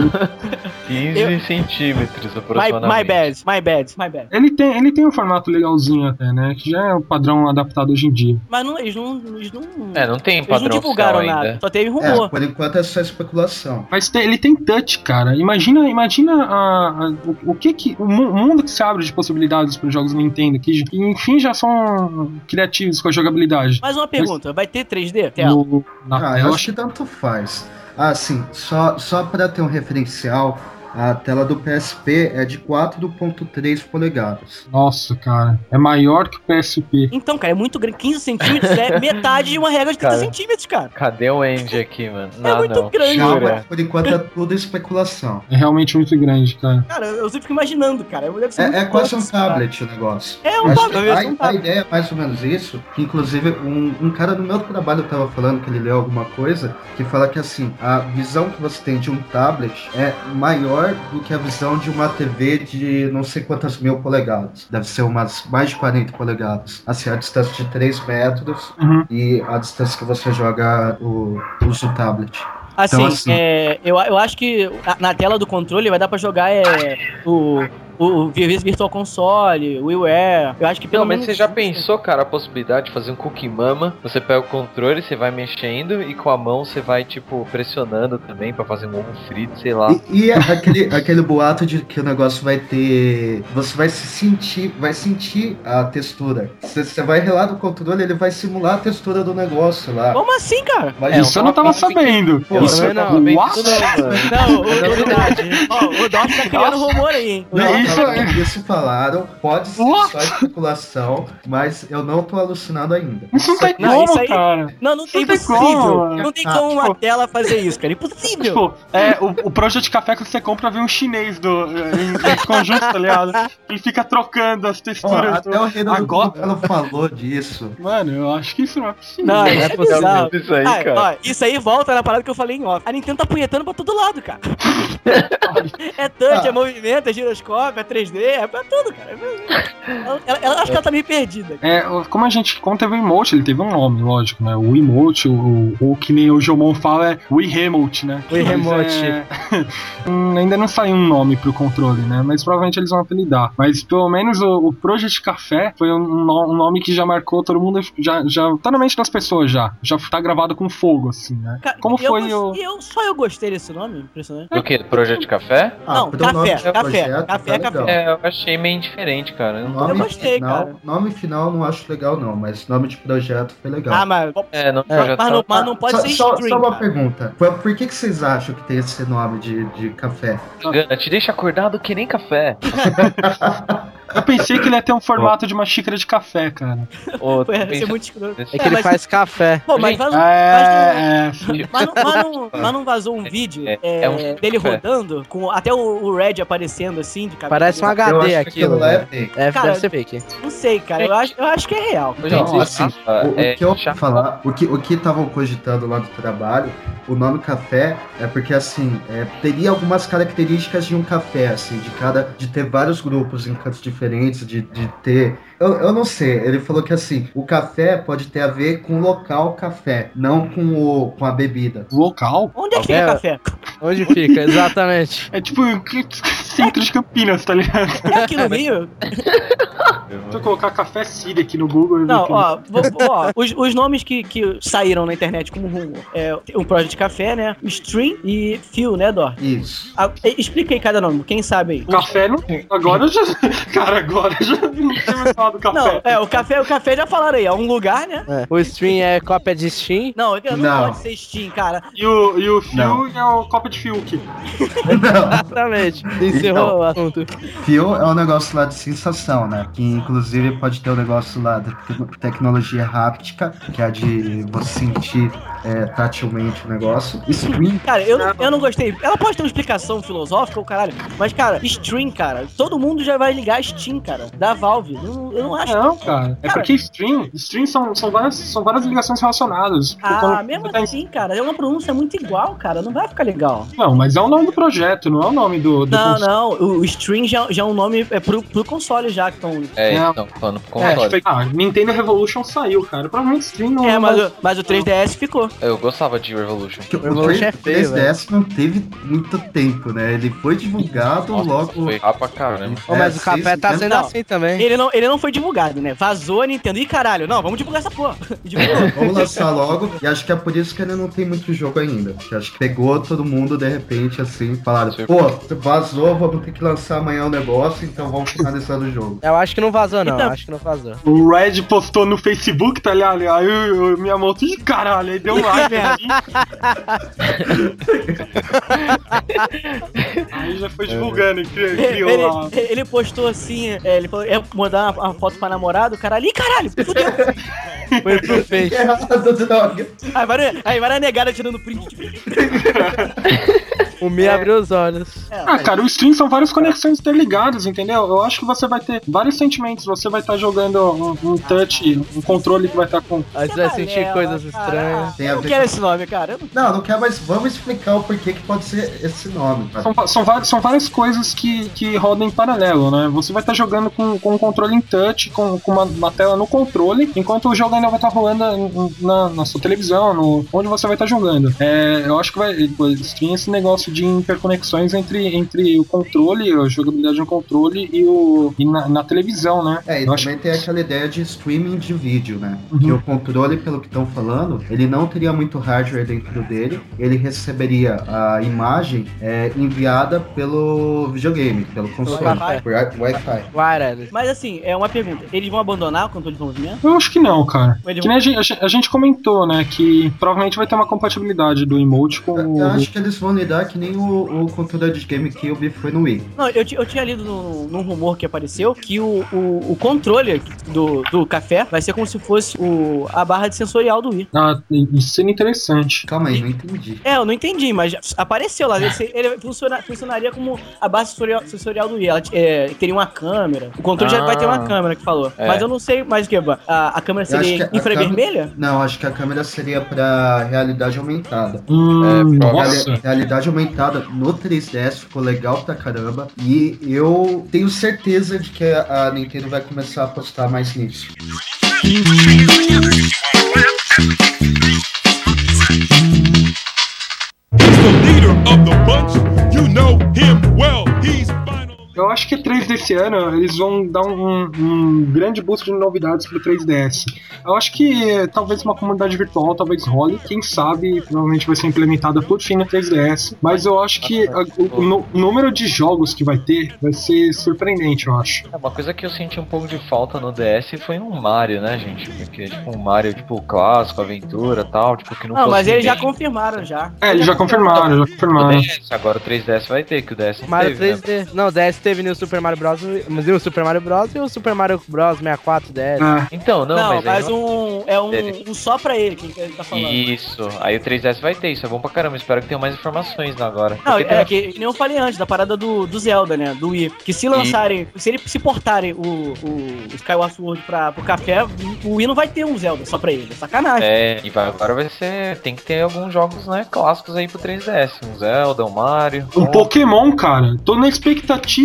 quinze Eu- centímetros My, aproximadamente. my bad, my bad, my bad. Ele tem, ele tem um formato legalzinho até, né? Que já é o padrão adaptado hoje em dia. Mas não, eles não. Eles não, É, não tem eles não padrão divulgaram oficial nada. ainda. Só teve É, rumor. por enquanto é só especulação. Mas tem- ele tem touch, cara. Imagina, imagina a, a- o, o que que o, mu- o mundo que se abre de possibilidades para os jogos Nintendo, que enfim já são criativos com a jogabilidade. Mais uma pergunta: vai ter três D? Tela. No, na Ah, tela, eu acho que tanto faz. Ah, sim, só, só para ter um referencial, a tela do P S P é de quatro vírgula três polegadas. Nossa, cara, é maior que o P S P. Então, cara, é muito grande. quinze centímetros é metade de uma regra de trinta Cara. centímetros, cara. Cadê o Andy aqui, mano? É Não, muito não. grande. Já, Jura? mas por enquanto é tudo especulação. É realmente muito grande, cara. Cara, eu sempre fico imaginando, cara. Deve ser É, muito é quase um grande, cara. tablet o negócio. É um Acho tablet, que é a, um a tablet. ideia é mais ou menos isso. Que inclusive um, um cara no meu trabalho tava falando que ele leu alguma coisa que fala que assim, a visão que você tem de um tablet é maior do que a visão de uma T V de não sei quantas mil polegadas. Deve ser umas mais de quarenta polegadas. Assim, a distância de três metros Uhum. e a distância que você joga o uso do tablet. Assim, Então, assim- é, eu, eu acho que na- na tela do controle vai dar pra jogar é, o, o, o Virtual Console, o WiiWare. Eu acho que pelo Pelo menos menos. você já pensou, cara, a possibilidade de fazer um Cookie Mama? Você pega o controle, você vai mexendo e com a mão você vai, tipo, pressionando também pra fazer um ovo frito, sei lá. E, e aquele, aquele boato de que o negócio vai ter. Você vai se sentir, vai sentir a textura. Você, você vai relar no controle, ele vai simular a textura do negócio lá. Como assim, cara? Mas É, Isso eu não tava tava sabendo. Pô, Isso também não, Bem, What? isso não, mano. Não, o, o, ó, o Doc tá criando rumor aí, hein? Não, É isso, isso, é. isso falaram, pode ser What? só especulação, mas eu não tô alucinando ainda. Isso não tem Não, como, isso aí- cara. Não, não tem Não tem impossível. como, Não tem Ah, como uma tipo- tela fazer isso, cara. Impossível. Tipo, é, o, o Project Café que você compra vem um chinês do, em, em conjunto, tá ligado? Ele fica trocando as Ó, texturas. até do... o Renan do Agora- Cogumelo falou disso. Mano, eu acho que isso não é possível. Não, é isso é possível. bizarro. Isso aí, Ah, cara. ó, isso aí volta na parada que eu falei em off. A Nintendo tá punhetando pra todo lado, cara. É touch, Ah. é movimento, é giroscópio, é três D, é pra tudo, cara. Ela, ela, ela- acho que ela tá meio perdida. É, como a gente, como teve o emote, ele teve um nome, lógico, né? O emote, o, o que nem o Jomon fala é o Remote, né? Wii Mas Remote. é- Hum, ainda não saiu um nome pro controle, né? Mas provavelmente eles vão apelidar. Mas pelo menos o, o Project Café foi um, no- um nome que já marcou todo mundo, já, já tá na mente das pessoas já. Já tá gravado com fogo, assim, né? Cara, Como eu foi gos- o... e eu, só eu gostei desse nome, impressionante. Do que? Projeto Café? Ah, Não, pelo nome café, do café, projeto, café, tá legal. É, eu achei meio indiferente, cara. Eu não- Nome Eu gostei, final, cara. Nome final não acho legal não, mas nome de projeto foi legal. Ah, mas. É, não, É, projeto mas não, mas não pode só, ser só, stream, só uma cara. pergunta. Por, por que, que vocês acham que tem esse nome de, de café? Engana, te deixa acordado que nem café. Eu pensei que ele ia ter um formato de uma xícara de café, cara. Ô, Foi, ia pensa- ser muito escroto. É que É, ele mas- faz café. Pô, mas Gente, vazou, É, mas, não, é. mas, não, mas, não, mas não vazou um vídeo É, é, é um dele café. rodando, com até o, o Red aparecendo assim, de cabeça. Parece um Eu H acho D que aquilo, lá é né? fake. É, Cara, deve ser fake. Não sei, cara. Eu acho, eu acho que é real. Ô, Então, gente, assim, ah, o, o é que eu vou chato. falar, o que o que estavam cogitando lá do trabalho, o nome café é porque assim, é, teria algumas características de um café, assim, de cada, de ter vários grupos em cantos diferentes, de, de ter, eu, eu não sei, ele falou que assim, o café pode ter a ver com o local café, não com o com a bebida. Local? Onde é que fica É. café? Onde fica? Exatamente. É tipo centro de Campinas, tá ligado? É aqui no Rio? Se eu colocar Café Siri aqui no Google... eu Não, vi que- ó, vou- ó os, os nomes que, que saíram na internet como rumor. É o Project Café, né? Stream e Phil, né, Dor? Isso. Ah, e- explica aí cada nome, quem sabe aí. Café não... Agora eu já... Cara, agora eu já não tinha mais falado do café. Não, é, o café, o café já falaram aí, é um lugar, né? É. O Stream é cópia de Steam. Não, não, Não. pode ser Steam, cara. E o, e o Phil Não. é o copo de Fiuk. Não. Exatamente. Encerrou o assunto. Fio é um negócio lá de sensação, né? Que inclusive pode ter o um negócio lá da te- tecnologia háptica, que é a de você sentir é, tatilmente o negócio. Stream. Cara, eu não, eu não gostei. Ela pode ter uma explicação filosófica ou caralho, mas, cara, Stream, cara, todo mundo já vai ligar Steam, cara, da Valve. Eu, eu não acho. Não, cara. É Cara. porque stream, stream são, são, várias, são várias ligações relacionadas. Tipo, Ah, quando mesmo você tá em- assim, cara, é uma pronúncia muito igual, cara, não vai ficar legal. Não, mas é o nome do projeto, não é o nome do, do Não, console. não, o, o Stream já, já é um nome é pro, pro console já, que estão... É, Não. então, falando pro É, console. tipo, ah, Nintendo Revolution saiu, cara. Provavelmente stream não É, mas, não- o- mas o três D S ficou. Eu gostava de Revolution. Que o Revolution é feio, três D S não teve muito tempo, né? Ele foi divulgado Nossa, logo. foi rápido pra caramba. Ô, mas É, o café seis- tá sendo não. assim também. Ele não, ele não foi divulgado, né? Vazou a Nintendo. Ih, caralho, não, vamos divulgar essa porra. Divulgou. Vamos lançar logo. E acho que é por isso que ele não tem muito jogo ainda. Que acho que pegou todo mundo de repente assim, falaram, Sim. pô, vazou, vamos ter que lançar amanhã o negócio, então vamos finalizar o jogo. Eu acho que não vazou, não. Então- Acho que não vazou. O Red postou no Facebook, tá ligado? Aí o minha mão, ih, caralho, aí deu um like aí. Aí já foi divulgando, cri- criou Ele, lá. ele postou assim, é, ele falou, ia mandar uma, uma foto pra namorado, o caralho, ih, caralho, fudeu. Foi pro Face. Errado, droga. Aí vai, aí vai a negada tirando print. O Mi abriu os olhos. É, Ah, cara, o stream são várias conexões interligadas, entendeu? Eu acho que você vai ter vários sentimentos. Você vai estar jogando um, um touch, um controle que vai estar com. Aí você vai sentir Panela, coisas caralho. estranhas. Tem a Eu não ver quero com- esse nome, cara. Eu não- Não, não quero, mas vamos explicar o porquê que pode ser esse nome. cara. São, são, várias, são várias coisas que, que rodam em paralelo, né? Você vai estar jogando com, com um controle em touch, com, com uma, uma tela no controle, enquanto o jogo ainda vai estar rolando na, na sua televisão, no, onde você vai estar jogando. É, eu acho que vai. Tem esse negócio de interconexões entre, entre o controle, a jogabilidade no controle e, o, e na, na televisão, né? É, e Eu acho também tem aquela ideia de streaming de vídeo, né? Uhum. Que o controle, pelo que estão falando, ele não teria muito hardware dentro dele, ele receberia a imagem é, enviada pelo videogame, pelo console, Wi-Fi. por wi- Wi-Fi. Wireless. Mas assim, é uma pergunta. Eles vão abandonar o controle de movimento? Eu acho que não, cara. Mas Que nem a, gente, a gente- a gente comentou, né? Que provavelmente vai ter uma compatibilidade do emote com Eu, o. eu acho que eles vão lidar que nem o, o controle de GameCube foi no Wii. Não, eu, ti- eu tinha lido num, num rumor que apareceu que o, o, o controle do, do café vai ser como se fosse o, a barra de sensorial do Wii. Ah, isso seria interessante. Calma aí, não entendi. É, eu não entendi, mas apareceu lá. Ele, se- ele funciona- funcionaria como a barra sensorial, sensorial do Wii. Ela é, teria uma câmera. O controle já Ah. vai ter uma câmera que falou. É. Mas eu não sei mais o que. A, a câmera Eu acho seria que a infravermelha? Não, acho que a câmera seria pra realidade aumentada. Hum, É, nossa. Reali- realidade aumentada no três D S ficou legal pra caramba. E eu tenho certeza de que a a Nintendo vai começar a apostar mais nisso. the leader of the bunch. You know him well. He's final. Eu acho que três desse ano eles vão dar um, um grande boost de novidades pro três D S. Eu acho que eh, talvez uma comunidade virtual talvez role, quem sabe, provavelmente vai ser implementada por fim no três D S. Mas eu acho que a- o, o nu- o número de jogos que vai ter vai ser surpreendente, eu acho. É, uma coisa que eu senti um pouco de falta no D S foi um Mario, né, gente? Porque, tipo, um Mario, tipo, clássico, aventura e tal, tipo, que não Não, fosse mas eles já bem confirmaram já. É, eles já confirmaram, já no confirmaram. D S. Agora o três D S vai ter, que o D S não Mario teve, né? três D. Não, o D S teve no Super Mario Bros. Mas e o Super Mario Bros. E o Super Mario Bros. sessenta e quatro D S. É. Então, não, Não, mas, aí mas um. É um, Dele. um só pra ele que ele tá falando. Isso, aí o três D S vai ter, isso é bom pra caramba, espero que tenha mais informações né, agora. Não, Porque é tem- que, que nem eu falei antes, da parada do, do Zelda, né? Do Wii. Que se lançarem, se eles se portarem o, o, o Skyward Sword pra, pro café, o Wii não vai ter um Zelda só pra ele. É sacanagem. É, e vai, agora vai ser. Tem que ter alguns jogos, né, clássicos aí pro três D S. Um Zelda, um Mario. Um Pokémon, cara. Tô na expectativa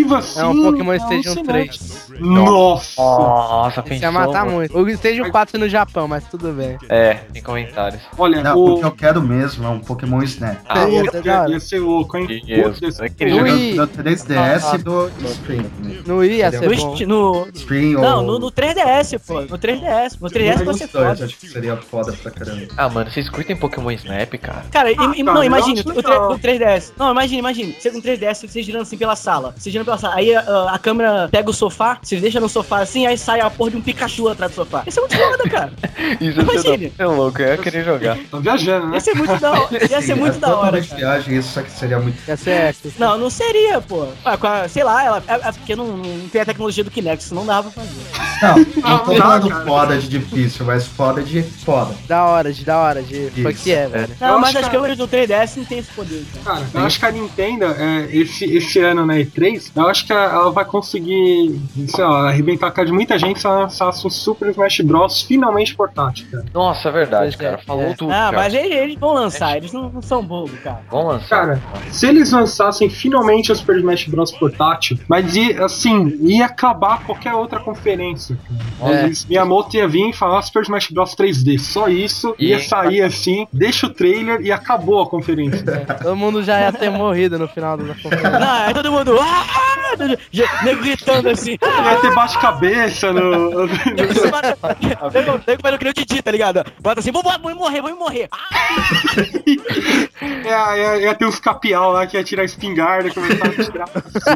exclusiva assim. É um Pokémon é Stadium alucinante. três. Nossa! Nossa, Isso ia pensou, matar mano. muito. O Stadium quatro no Japão, mas tudo bem. É, tem comentários. Olha, Não, o o. que eu quero mesmo é um Pokémon Snap. Ah, ia Puta, ser da hora. ia ser louco, hein? Isso, Putz, aquele No jogo- Wii. Do três D S Ah, e do Spring. Né? No Wii ia No ser No, bom. esti- no, Spring não, ou... no, no três D S, pô. No três D S. No três D S vai ser Os dois, foda. acho que seria foda pra caramba. Ah, mano, vocês curtem Pokémon Snap, cara? Cara, im- im- cara, não, eu imagine, acho o, legal. tre- o três D S. Não, imagine, imagine. Você com três D S, você girando assim pela sala. Você girando pela sala. Aí a, a câmera pega o sofá, você deixa no sofá assim, aí sai a porra de um Pikachu atrás do sofá. Isso é muito foda, cara. Isso Imagine. é louco, eu ia querer jogar. Tá viajando, né? Ia ser muito da hora. Ia ser Sim, muito é da hora, totalmente cara. viagem isso, só que seria muito... Ia ser épico. Não, não seria, pô. Ah, com a- sei lá, ela, é, é porque não, não tem a tecnologia do Kinect, isso não dava pra fazer. Não, não tô não, falando cara. foda de difícil, mas foda de foda. Da hora, de da hora, de. Foi Isso. que é, velho. Não, Eu mas acho as que- câmeras do três D S não tem esse poder, cara. Cara, eu acho que a Nintendo, é, esse, esse ano na E três, eu acho que ela vai conseguir, sei lá, arrebentar a cara de muita gente se ela lançasse um Super Smash Bros. Finalmente portátil, cara. Nossa, é verdade, Pois é, cara. Falou é. tudo, Ah, cara. mas eles, eles vão lançar, eles não, não são bobos, cara. Vamos lançar. Cara, se eles lançassem finalmente o Super Smash Bros. Portátil, mas ia, assim, ia acabar qualquer outra conferência, cara. É. Eles, Miyamoto ia vir e falar Super Smash Bros. três D, só isso, E- ia sair assim, deixa o trailer e acabou a conferência. Todo mundo já ia ter morrido no final da conferência. Não, aí todo mundo. Ah! Já- Nego gritando assim. Ia ter bate-cabeça no. Nego se mata- Nego nego faz o que nem o Didi, tá ligado? Bota assim, vou, vou vou morrer, vou morrer. ia, ia, ia ter uns capial lá que ia tirar espingarda, começar a tirar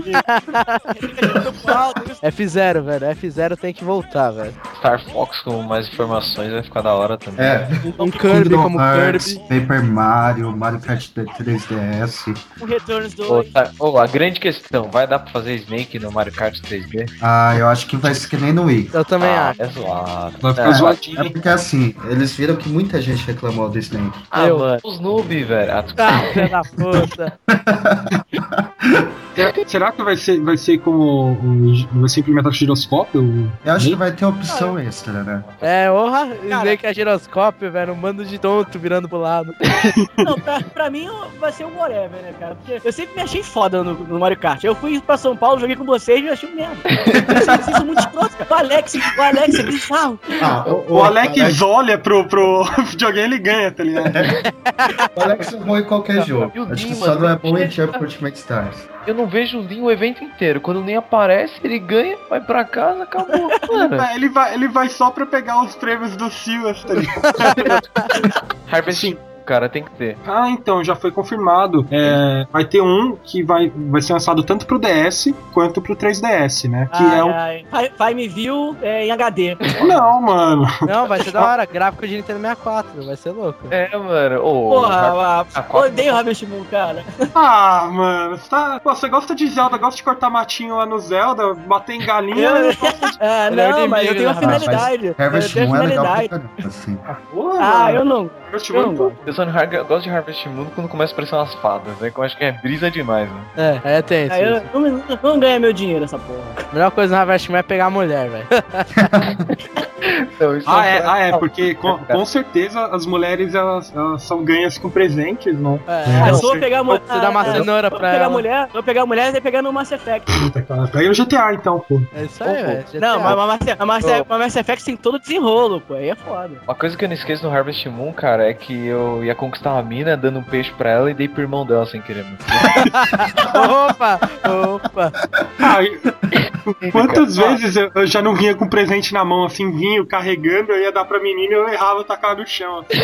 assim. F zero, velho. F zero tem que voltar, velho. Star Fox com mais informações vai ficar da hora também. É, Um Kirby Kingdom como Hearts, Kirby. Paper Mario, Mario Kart três D S. O Returns Ô, dois. tá- ô, a grande questão, vai dar pra fazer Snake no Mario Kart três D? Ah, eu acho que vai ser que nem no Wii. Eu também ah, acho. é zoado. Vai ficar É, zoadinho. É porque assim, eles viram que muita gente reclamou do Snake. Ah, Eu. mano, os noob, velho. Ah, tu- Ah, filha da puta. Será, será que vai ser, vai ser como. o- vai ser implementado o giroscópio? O- Eu acho que vai ter opção extra, né? É, orra, Cara. Snake é giroscópio, velho. Um bando de tonto virando pro lado. Não, pra, pra mim vai ser um whatever, né, cara? Porque eu sempre me achei foda no, no Mario Kart. Eu fui pra São Paulo, joguei com vocês e eu achei um merda. Vocês, vocês são muito escrotos, cara. O Alex, o Alex é bizarro. Ah, O Alex olha pro, pro videogame e ele ganha, tá ligado? O Alex é bom em qualquer jogo. E o Acho que Lin, só mano, não é bom em ele- Jump Ultimate Stars. Eu não vejo o Lin o evento inteiro. Quando o Lin aparece, ele ganha, vai pra casa, acabou. Mano, Ele vai, ele vai só pra pegar os prêmios do Silas, tá ligado? Harvest Sim. cara, tem que ter. Ah, então, já foi confirmado. É, vai ter um que vai, vai ser lançado tanto pro D S quanto pro três D S, né? Que Ai, é um. ai. Fi- Fime View é, em H D. Não, mano. Não, vai ser da hora. Gráfico de Nintendo sessenta e quatro, vai ser louco. É, mano. Ô, Porra, Har- a- a quatro- odeio o Harvest Moon, cara. Ah, mano. Você, tá... Pô, você gosta de Zelda, gosta de cortar matinho lá no Zelda, bater em galinha. Eu- Ah, Ele é o não, mas eu inimigo tenho uma da finalidade. Eu Harvest tenho Moon é legal pra finalidade. caramba, assim. Porra, Ah, mano. eu não. Harvest eu Moon, não gosto. Eu só no Har- eu gosto de Harvest Moon quando começa a aparecer umas fadas, né? Que eu acho que é brisa demais, né? É, é tenso. Aí eu isso. não, não, não ganha meu dinheiro essa porra. A melhor coisa no Harvest Moon é pegar a mulher, velho. Então, isso Ah, é, pra- ah, é, porque com, com certeza as mulheres elas, elas são ganhas com presentes, não? É, Ah, É, se eu você- for pegar a mulher. você dá uma ah, cenoura se eu pra pegar a ela. mulher, se eu pegar a mulher, você pegar no Mass Effect. Puta, cara. Aí o G T A, então, pô. É isso aí, velho. Não, mas, mas, mas, mas, mas, mas Mass Effect tem todo desenrolo, pô. Aí é foda. Uma coisa que eu não esqueço no Harvest Moon, cara, é que eu ia conquistar uma mina dando um peixe pra ela e dei pro irmão dela sem querer. Opa, opa. Ai, quantas vezes eu, eu já não vinha com presente na mão, assim, vinha carregando, eu ia dar pra menina e eu errava tacar no chão. Assim.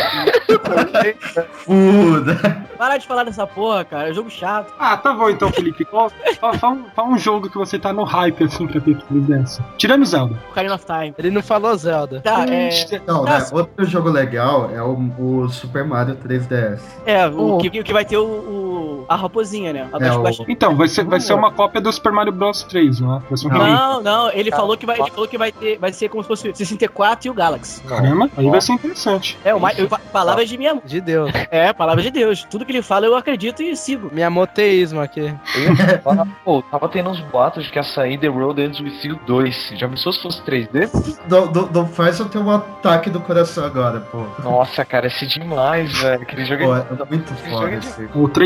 Puta. Para de falar dessa porra, cara. É jogo chato. Ah, tá bom então, Felipe. Qual- Fala, fala um, fala um jogo que você tá no hype, assim, pra ter presença. Tirando Zelda. Ocarina of Time. Ele não falou Zelda. Tá, é. Não, Tá, né? Outro jogo legal é o, o Super Mario três D S. É, o Oh. que, que vai ter o, o- a raposinha, né? A É, das- o- das- Então, vai ser, vai ser uma cópia do Super Mario Bros três, não é? Vai ser um remake. Não, não, ele falou que vai, ele falou que vai ter, vai ser como se fosse o sessenta e quatro e o Galaxy. Caramba, aí vai ser interessante. É, o mais, eu- palavras de minha, De Deus. é, palavras de Deus. Tudo que ele fala eu acredito e sigo. Minha moteísmo aqui. Eu ia falar, pô, tava tendo uns boatos de que ia sair The Road Ends With You dois. Já pensou se fosse três D? Não, não, não faz eu ter um ataque do coração agora, pô. Nossa, cara, esse é demais, velho. Aquele jogo Pô, é... é muito Esse foda jogo é esse. O três D S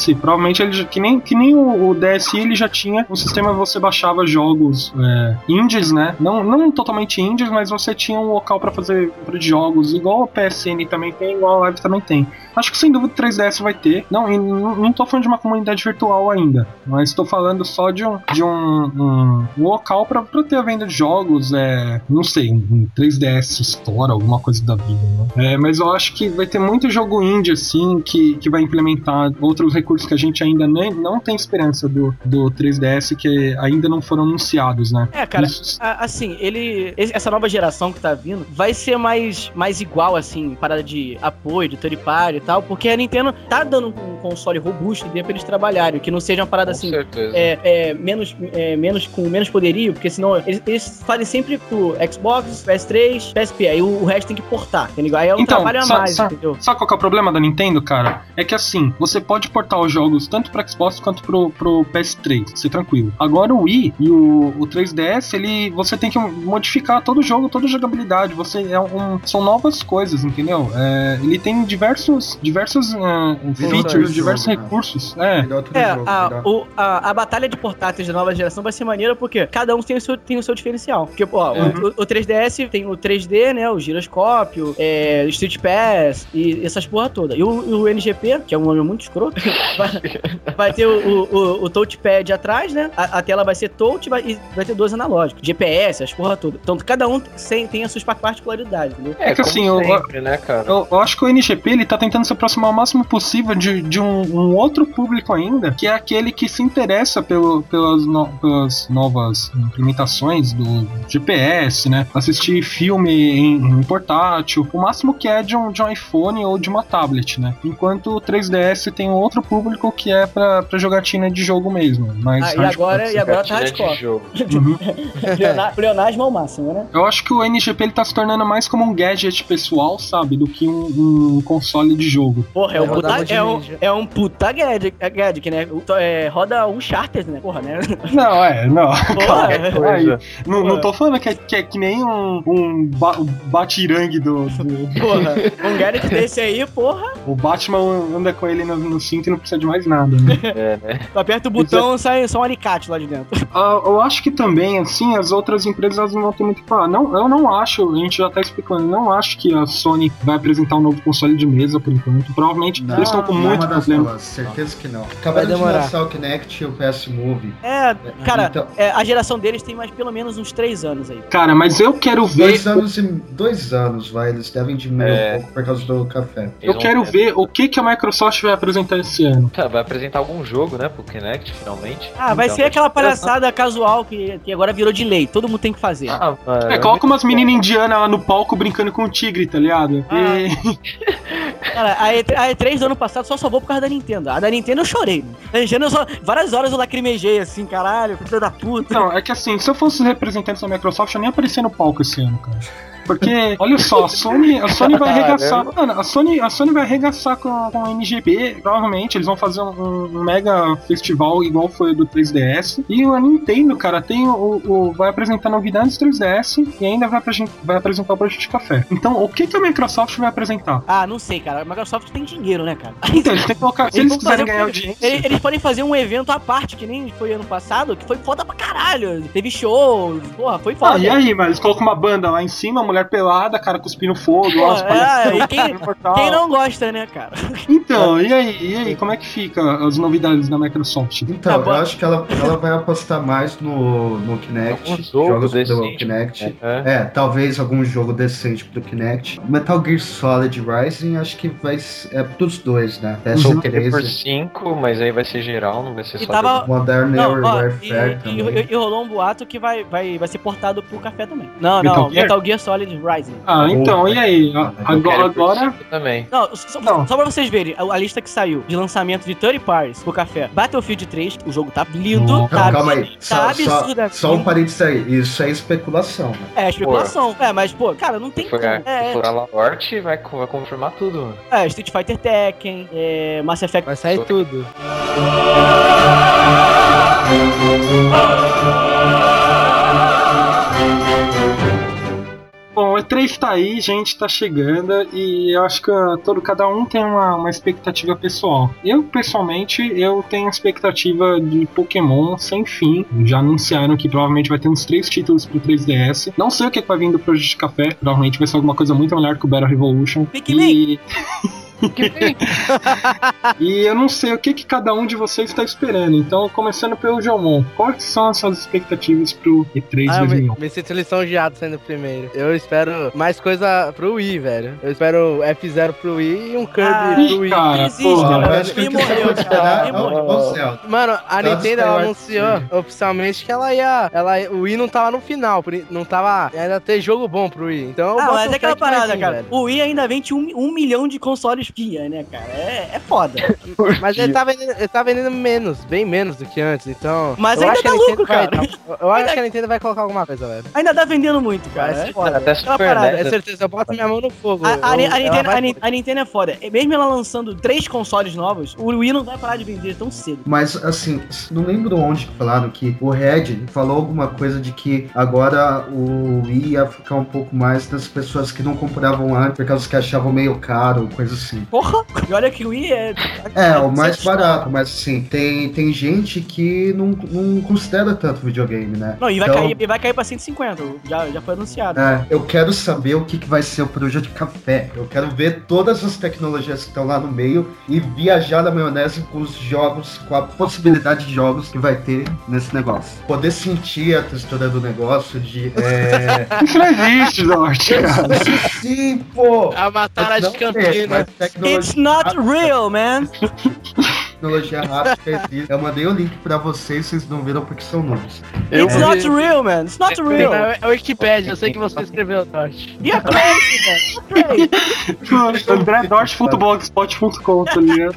S, provavelmente ele já, que nem, que nem o, o D S i, ele já tinha um sistema que você baixava jogos é, indies, né? Não, não totalmente indies, mas você tinha um local pra fazer compra de jogos, igual o P S N também tem, igual a Live também tem. Acho que sem dúvida o três D S vai ter. Não, e não, não tô falando de uma comunidade virtual ainda, mas tô falando só de um, de um, um, um local pra, pra ter a venda de jogos, é, não sei, um três D S Store, alguma coisa da vida, né? É, mas eu acho que vai ter muito jogo indie, assim, que, que vai implementar outros recursos que a gente ainda nem, não tem esperança do, do três D S, que ainda não foram anunciados, né? É, cara, Isso... a, assim, ele. Essa nova geração que tá vindo vai ser mais, mais igual, assim, parada de apoio, de third party e tal, porque a Nintendo tá dando um console robusto dentro pra eles trabalharem, que não seja uma parada Com assim, certeza. é, é, menos, é, menos, com menos poderio, porque senão eles, eles fazem sempre pro Xbox, P S três, P S P, aí o, o resto tem que portar, entendeu? Aí é um Então, trabalho a sa- mais, sa- entendeu? Sabe qual que é o problema da Nintendo, cara? É que assim, você pode portar os jogos tanto pro Xbox quanto pro, pro P S três, ser tranquilo. Agora o Wii e o, o três D S, ele, você tem que modificar todo o jogo, toda a jogabilidade. Você é um, são novas coisas, entendeu? É, ele tem diversos, diversos uh, features, outro diversos jogo, né? recursos. É. Virou outro É, jogo, a, virou- o- a, a batalha de portáteis da nova geração vai ser maneira porque cada um tem o seu, tem o seu diferencial. Porque, ó, Uhum. o, o três D S tem o três D, né? O giroscópio, é, o Street Pass e essas porra toda. E o, o N G P, que é um nome muito escroto, vai, vai ter o, o, o touchpad atrás, né? A, a tela vai ser touch vai, e vai ter dois analógicos. G P S, as porra toda. Então cada um tem, tem as suas particularidades, entendeu? É, É que como assim, eu- sempre, né, cara? Eu, eu acho que o N G P ele tá tentando se aproximar o máximo possível de, de um, um outro público ainda, que é aquele que se interessa pelo, pelas, no, pelas novas implementações do G P S, né? Assistir filme em, em portátil, o máximo que é de um, de um iPhone ou de uma tablet, né? Enquanto o três D S tem um outro público que é pra, pra jogatina de jogo mesmo. Mas Ah, e agora, e agora tá Gatilha de hardcore. jogo. Uhum. Pleona- Pleonasmo ao máximo, né? Eu acho que o N G P ele tá se tornando mais como um gadget pessoal, sabe? Do que um, um console de jogo. Porra, é um Vai rodar puta, muito é um, ninja. é um puta gadget, é gadget, né? O- É, roda um charter, né? Porra, né? Não, é, não. Porra, Aí, não, não Porra. tô falando que é, que é que nem um, um ba- o batirangue do, do- porra. Um gadget desse aí, porra. O Batman anda com ele no, no cinto e não precisa de mais nada, né? É, né? Tu aperta o botão, sai só um alicate lá de dentro. Ah, eu acho que também, assim, as outras empresas elas não vão ter muito que falar. Não, eu não acho, a gente já tá explicando, não acho que a Sony vai apresentar um novo console de mesa por enquanto. Provavelmente Não, eles estão com não é muito uma das problema. duas, certeza que não. Acabaram de demorar. lançar o Kinect e o P S Move. É, cara, Então- é, a geração deles tem mais pelo menos uns três anos aí. Cara, mas eu quero ver. Dois anos e dois anos, vai. Eles devem diminuir É. um pouco por causa do café. Eu Eles quero vão- ver o que, que a Microsoft vai apresentar esse ano. Tá, vai apresentar algum jogo, né, pro Kinect, finalmente. Ah, vai Então, ser aquela vai- palhaçada casual que, que agora virou de lei. Todo mundo tem que fazer. Ah, mano, É, coloca umas meninas indianas lá no palco brincando com o tigre, tá ligado? Ah. E... Cara, a E três, a E três do ano passado só salvou por causa da Nintendo. A da Nintendo eu chorei. Mano. Da Nintendo eu só, várias horas eu lacrimejei assim, caralho, filho da puta. Não, é que assim, se eu fosse os representantes da Microsoft, eu nem aparecia no palco esse ano, cara. Porque, olha só, a Sony, a Sony vai arregaçar. Mano, a Sony, a Sony vai arregaçar com, com o N G P. Provavelmente eles vão fazer um, um mega festival igual foi o do três D S. E a Nintendo, cara, tem o, o- vai apresentar novidades do três D S e ainda vai, apresen- vai apresentar o projeto de café. Então, o que, que a Microsoft vai apresentar? Ah, não sei, cara. A Microsoft tem dinheiro, né, cara? Então, eles têm que colocar. Se eles vão quiserem fazer- ganhar audiência. Eles, eles podem fazer um evento à parte, que nem foi ano passado, que foi foda pra caralho. Teve show, porra, foi foda. Ah, e aí, mas eles colocam uma banda lá em cima, mulher pelada, cara cuspindo fogo, Pô, ó, as é, palhaçadas e quem- no portal. Quem não gosta, né, cara? Então, e aí, e aí, como é que fica as novidades da Microsoft? Então, Tá eu bom. acho que ela, ela vai apostar mais no, no Kinect, Algum jogo jogos pelo decente, Kinect. É. É, talvez algum jogo decente pro Kinect. Metal Gear Solid Rising, acho que vai ser é dos dois, né? P S Uhum. três Por cinco, mas aí vai ser geral, não vai ser E só tava- de- Modern Não, ó, e, Warfare também. e- e rolou um boato que vai, vai, vai ser portado pro café também. Não, Metal não, Gear? Metal Gear Solid Rising. Ah, então, e aí? A- Eu Agora, quero por agora cinco também. Não, só, Não. só pra vocês verem, a, a lista que saiu de lançamento de third parties pro café. Battlefield três, o jogo tá lindo, Não, tá, Não, calma aí. abs- Só, tá só, absurdamente. só um parênteses aí. Isso é especulação, né? É, especulação. É, mas, pô, cara, não tem Se for, como. se É, for a Lorte, vai, vai confirmar tudo, mano. é, Street Fighter Tekken, é, Mass Effect. Vai sair tudo. Bom, o E três tá aí, gente, tá chegando e eu acho que uh, todo, cada um tem uma, uma expectativa pessoal. Eu, pessoalmente, eu tenho expectativa de Pokémon sem fim. Já anunciaram que provavelmente vai ter uns três títulos pro três D S. Não sei o que vai vir do Project Café, provavelmente vai ser alguma coisa muito melhor que o Battle Revolution. Pikmin! E... e eu não sei o que, que cada um de vocês está esperando. Então, começando pelo Jomon, quais são as suas expectativas pro E três Ah, eu dois mil e me, onze? me sinto lisonjeado sendo o primeiro. Eu espero mais coisa pro Wii, velho. Eu espero F zero pro Wii e um Kirby Ah, pro ih, Wii. cara, Existe, porra, eu cara. acho que Wii o que você morreu, pode cara. esperar Wii é o morreu. Igual Zelda. Mano, a Todos Nintendo Skyward anunciou Sword. oficialmente que ela ia, ela ia- o Wii não tava no final, por i- não tava, ainda ter jogo bom pro Wii. Então eu Ah, boto mas fé é aquela que vai parada, vir, cara. velho. O Wii ainda vende um, um milhão de consoles dia, né, cara? É, é foda. Mas ele tá, vendendo, ele tá vendendo menos, bem menos do que antes, então. Mas eu ainda acho que a dá Nintendo lucro, vai- cara. Eu, eu acho que a Nintendo vai colocar alguma coisa, velho. Ainda tá vendendo muito, cara. Vai É se foda. Até Aquela Super parada. É NES. certeza, eu boto minha mão no fogo. A, a, eu- a, ela Nintendo, vai- a, Nin- a Nintendo é foda. Mesmo ela lançando três consoles novos, o Wii não vai parar de vender tão cedo. Mas, assim, não lembro onde que falaram que o Red falou alguma coisa de que agora o Wii ia ficar um pouco mais das pessoas que não compravam antes, por causa que achavam meio caro, coisa assim. Porra! E olha que o Wii é. É, o mais barato, mas assim, tem, tem gente que não, não considera tanto videogame, né? Não, e vai, Então, cair, e vai cair pra cento e cinquenta. Já, já foi anunciado. É, eu quero saber o que, que vai ser o Project Café. Eu quero ver todas as tecnologias que estão lá no meio e viajar na maionese com os jogos, com a possibilidade de jogos que vai ter nesse negócio. Poder sentir a textura do negócio, de. É... Isso não existe, Norte, cara. Sim, pô! A matar Não de tem, Campina. mas tecnologia, It's not real, man! tecnologia rápida existe. Eu mandei o link pra vocês, vocês não viram porque são noobs. Eu- It's not real, man! It's not real! É é o Wikipedia, eu sei que você escreveu, Norte. E a crazy, man! Crazy! André Dorte, fotoblogspot ponto com, tá ligado?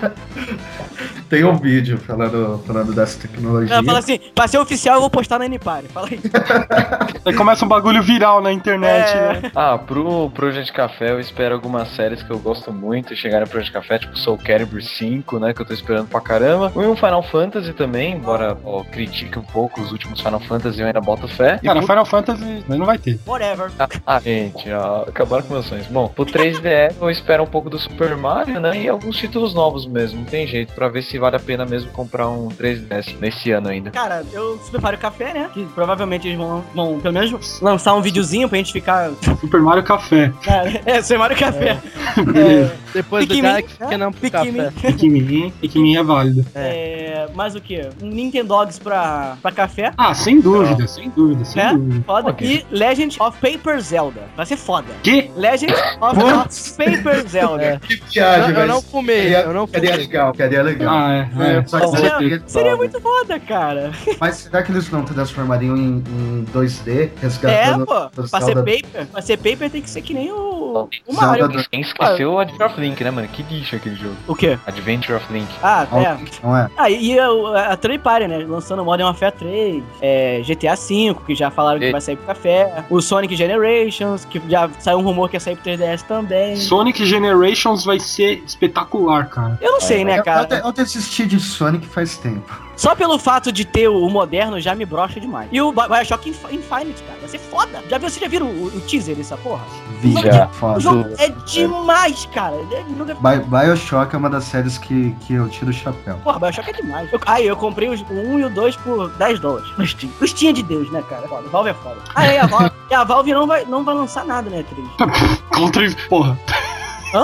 Tem um vídeo falando, falando dessa tecnologia. Ela fala assim, pra ser oficial eu vou postar na N-Pare. Fala aí. Aí começa um bagulho viral na internet, É. né? Ah, pro Project Café eu espero algumas séries que eu gosto muito chegarem no Project Café, tipo Soul Calibur cinco, né, que eu tô esperando pra caramba. E um Final Fantasy também, embora ó, critique um pouco os últimos Final Fantasy, eu ainda boto fé. E Cara, pro- Final Fantasy mas não vai ter. Whatever. Ah, ah, gente, ó, acabaram com meus sonhos. Bom, pro três D S eu espero um pouco do Super Mario, né, e alguns títulos novos mesmo, não tem jeito, pra ver se vale a pena mesmo comprar um três D S nesse ano ainda. Cara, eu super Mario Café, né? Que provavelmente eles vão, vão pelo menos lançar um videozinho pra gente ficar. Super Mario Café. Cara, é, Super Mario Café. Beleza. Depois do Pikmin, Galaxy, que não pro Pikmin. café. Pikmin, Pikmin é válido. É, mais o que? Um Nintendogs pra, pra café. Ah, sem dúvida, sem dúvida, sem É? dúvida. Foda. Ok. E Legend of Paper Zelda. Vai ser foda. Que? Legend of Putz. Paper Zelda. É. Que viagem, Eu, eu não velho. fumei, Seria, eu não seria fumei. legal, seria legal. Ah, é. é. Só que Seria- seria, Seria muito foda, cara. Mas será que eles não transformariam em, em dois D, É, resgatando pô. o Pra ser Zelda- paper, pra ser paper tem que ser que nem o, o Zelda Mario. do- Quem esqueceu o Adventure of Link, né, mano? Que lixo aquele jogo. O quê? Adventure of Link. Ah, é. Não é? Ah, e a, a, a Third Party, né? Lançando Modern Warfare três, é, G T A cinco, que já falaram que E- vai sair pro café, o Sonic Generations, que já saiu um rumor que ia sair pro três D S também. Sonic Generations vai ser espetacular, cara. Eu não sei, né, Eu, eu, cara? eu desisti de Sonic faz tempo. Só pelo fato de ter o moderno já me brocha demais. E o Bi- Bioshock Inf- Infinite, cara, vai ser foda. Já viu, vocês já viram o, o teaser dessa porra? Vi, Já. O foda. jogo é demais, cara. É- o jogo é- Bi- Bioshock é uma das séries que, que eu tiro o chapéu. Porra, Bioshock é demais. Eu, aí, eu comprei os, o um e o dois por dez dólares no Steam. O Steam é de Deus, né, cara? Foda. Valve é foda. Ah, é, a Valve, e a Valve não vai, não vai lançar nada, né, três? Contra. Porra. Hã?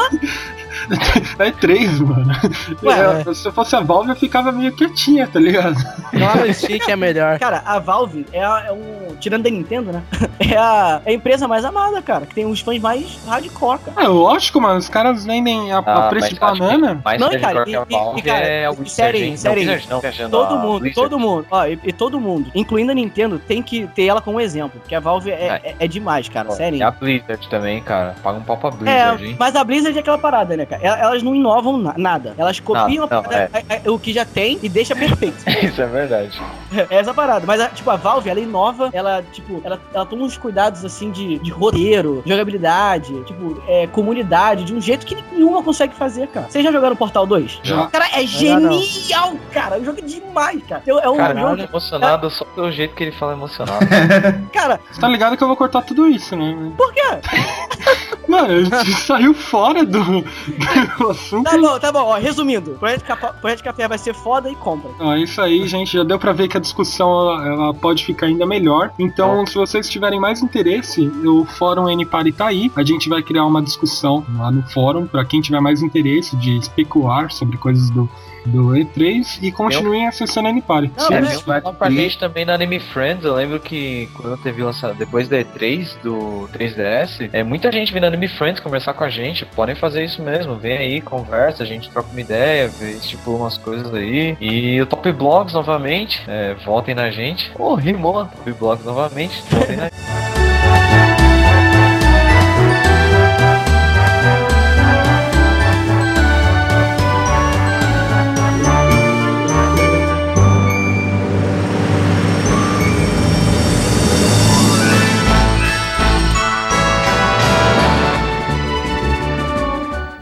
É três, mano. Ué, Eu- se eu fosse a Valve, eu ficava meio quietinha, tá ligado? Não, o Stick é melhor. Cara, a Valve é, a- é um. Tirando da Nintendo, né? É a, é a empresa mais amada, cara. Que tem os fãs mais hardcore, cara. É lógico, mano. Os caras vendem a, a Ah, preço mas de banana. Mais Não, não, cara, que a e- e- Valve e, cara, é o e- Wizard, sério, hein? sério, Não, Wizard não, viajando Todo a mundo, Blizzard. todo mundo, ó, e, e todo mundo, incluindo a Nintendo, tem que ter ela como exemplo. Porque a Valve é, É. é, é demais, cara. Ó, Sério. E a Blizzard também, cara. Paga um pau pra Blizzard, É, hein? mas a Blizzard é aquela parada, né, cara? cara. Elas não inovam na- nada. Elas copiam Não, a não, parada- a- a- o que já tem e deixa perfeito. Isso é verdade. É essa parada. Mas, a, tipo, a Valve, ela inova, ela, tipo, ela, ela toma uns cuidados, assim, de, de roteiro, jogabilidade, tipo, é, comunidade, de um jeito que nenhuma consegue fazer, cara. Vocês já jogaram Portal dois? Já. Cara, é Já não. genial, cara. O jogo é demais, cara. É um Cara, eu jogo tô emocionado só pelo jeito que ele fala emocionado. que, cara, Você tá ligado que eu vou cortar tudo isso, né? por quê? Mano, ele saiu fora do, do assunto. Tá bom, tá bom. Ó, resumindo, Projeto Café, Projeto Café vai ser foda e compra. Ó, é isso aí, gente. Já deu pra ver que a discussão ela, ela pode ficar ainda melhor. Então, se vocês tiverem mais interesse, o Fórum N Party tá aí. A gente vai criar uma discussão lá no fórum pra quem tiver mais interesse de especular sobre coisas do, do E três e continuem acessando a N Party. Não, É, mas- tem uma pra gente também na Anime Friends. Eu lembro que quando teve lançado depois da E três do três D S, é muita gente vindo na Anime Friends conversar com a gente. Podem fazer isso mesmo. Vem aí, conversa, a gente troca uma ideia, vê, estipula umas coisas aí. E o Top Blogs novamente, é, votem na gente. Oh, rimou, Top Blogs novamente, votem na gente.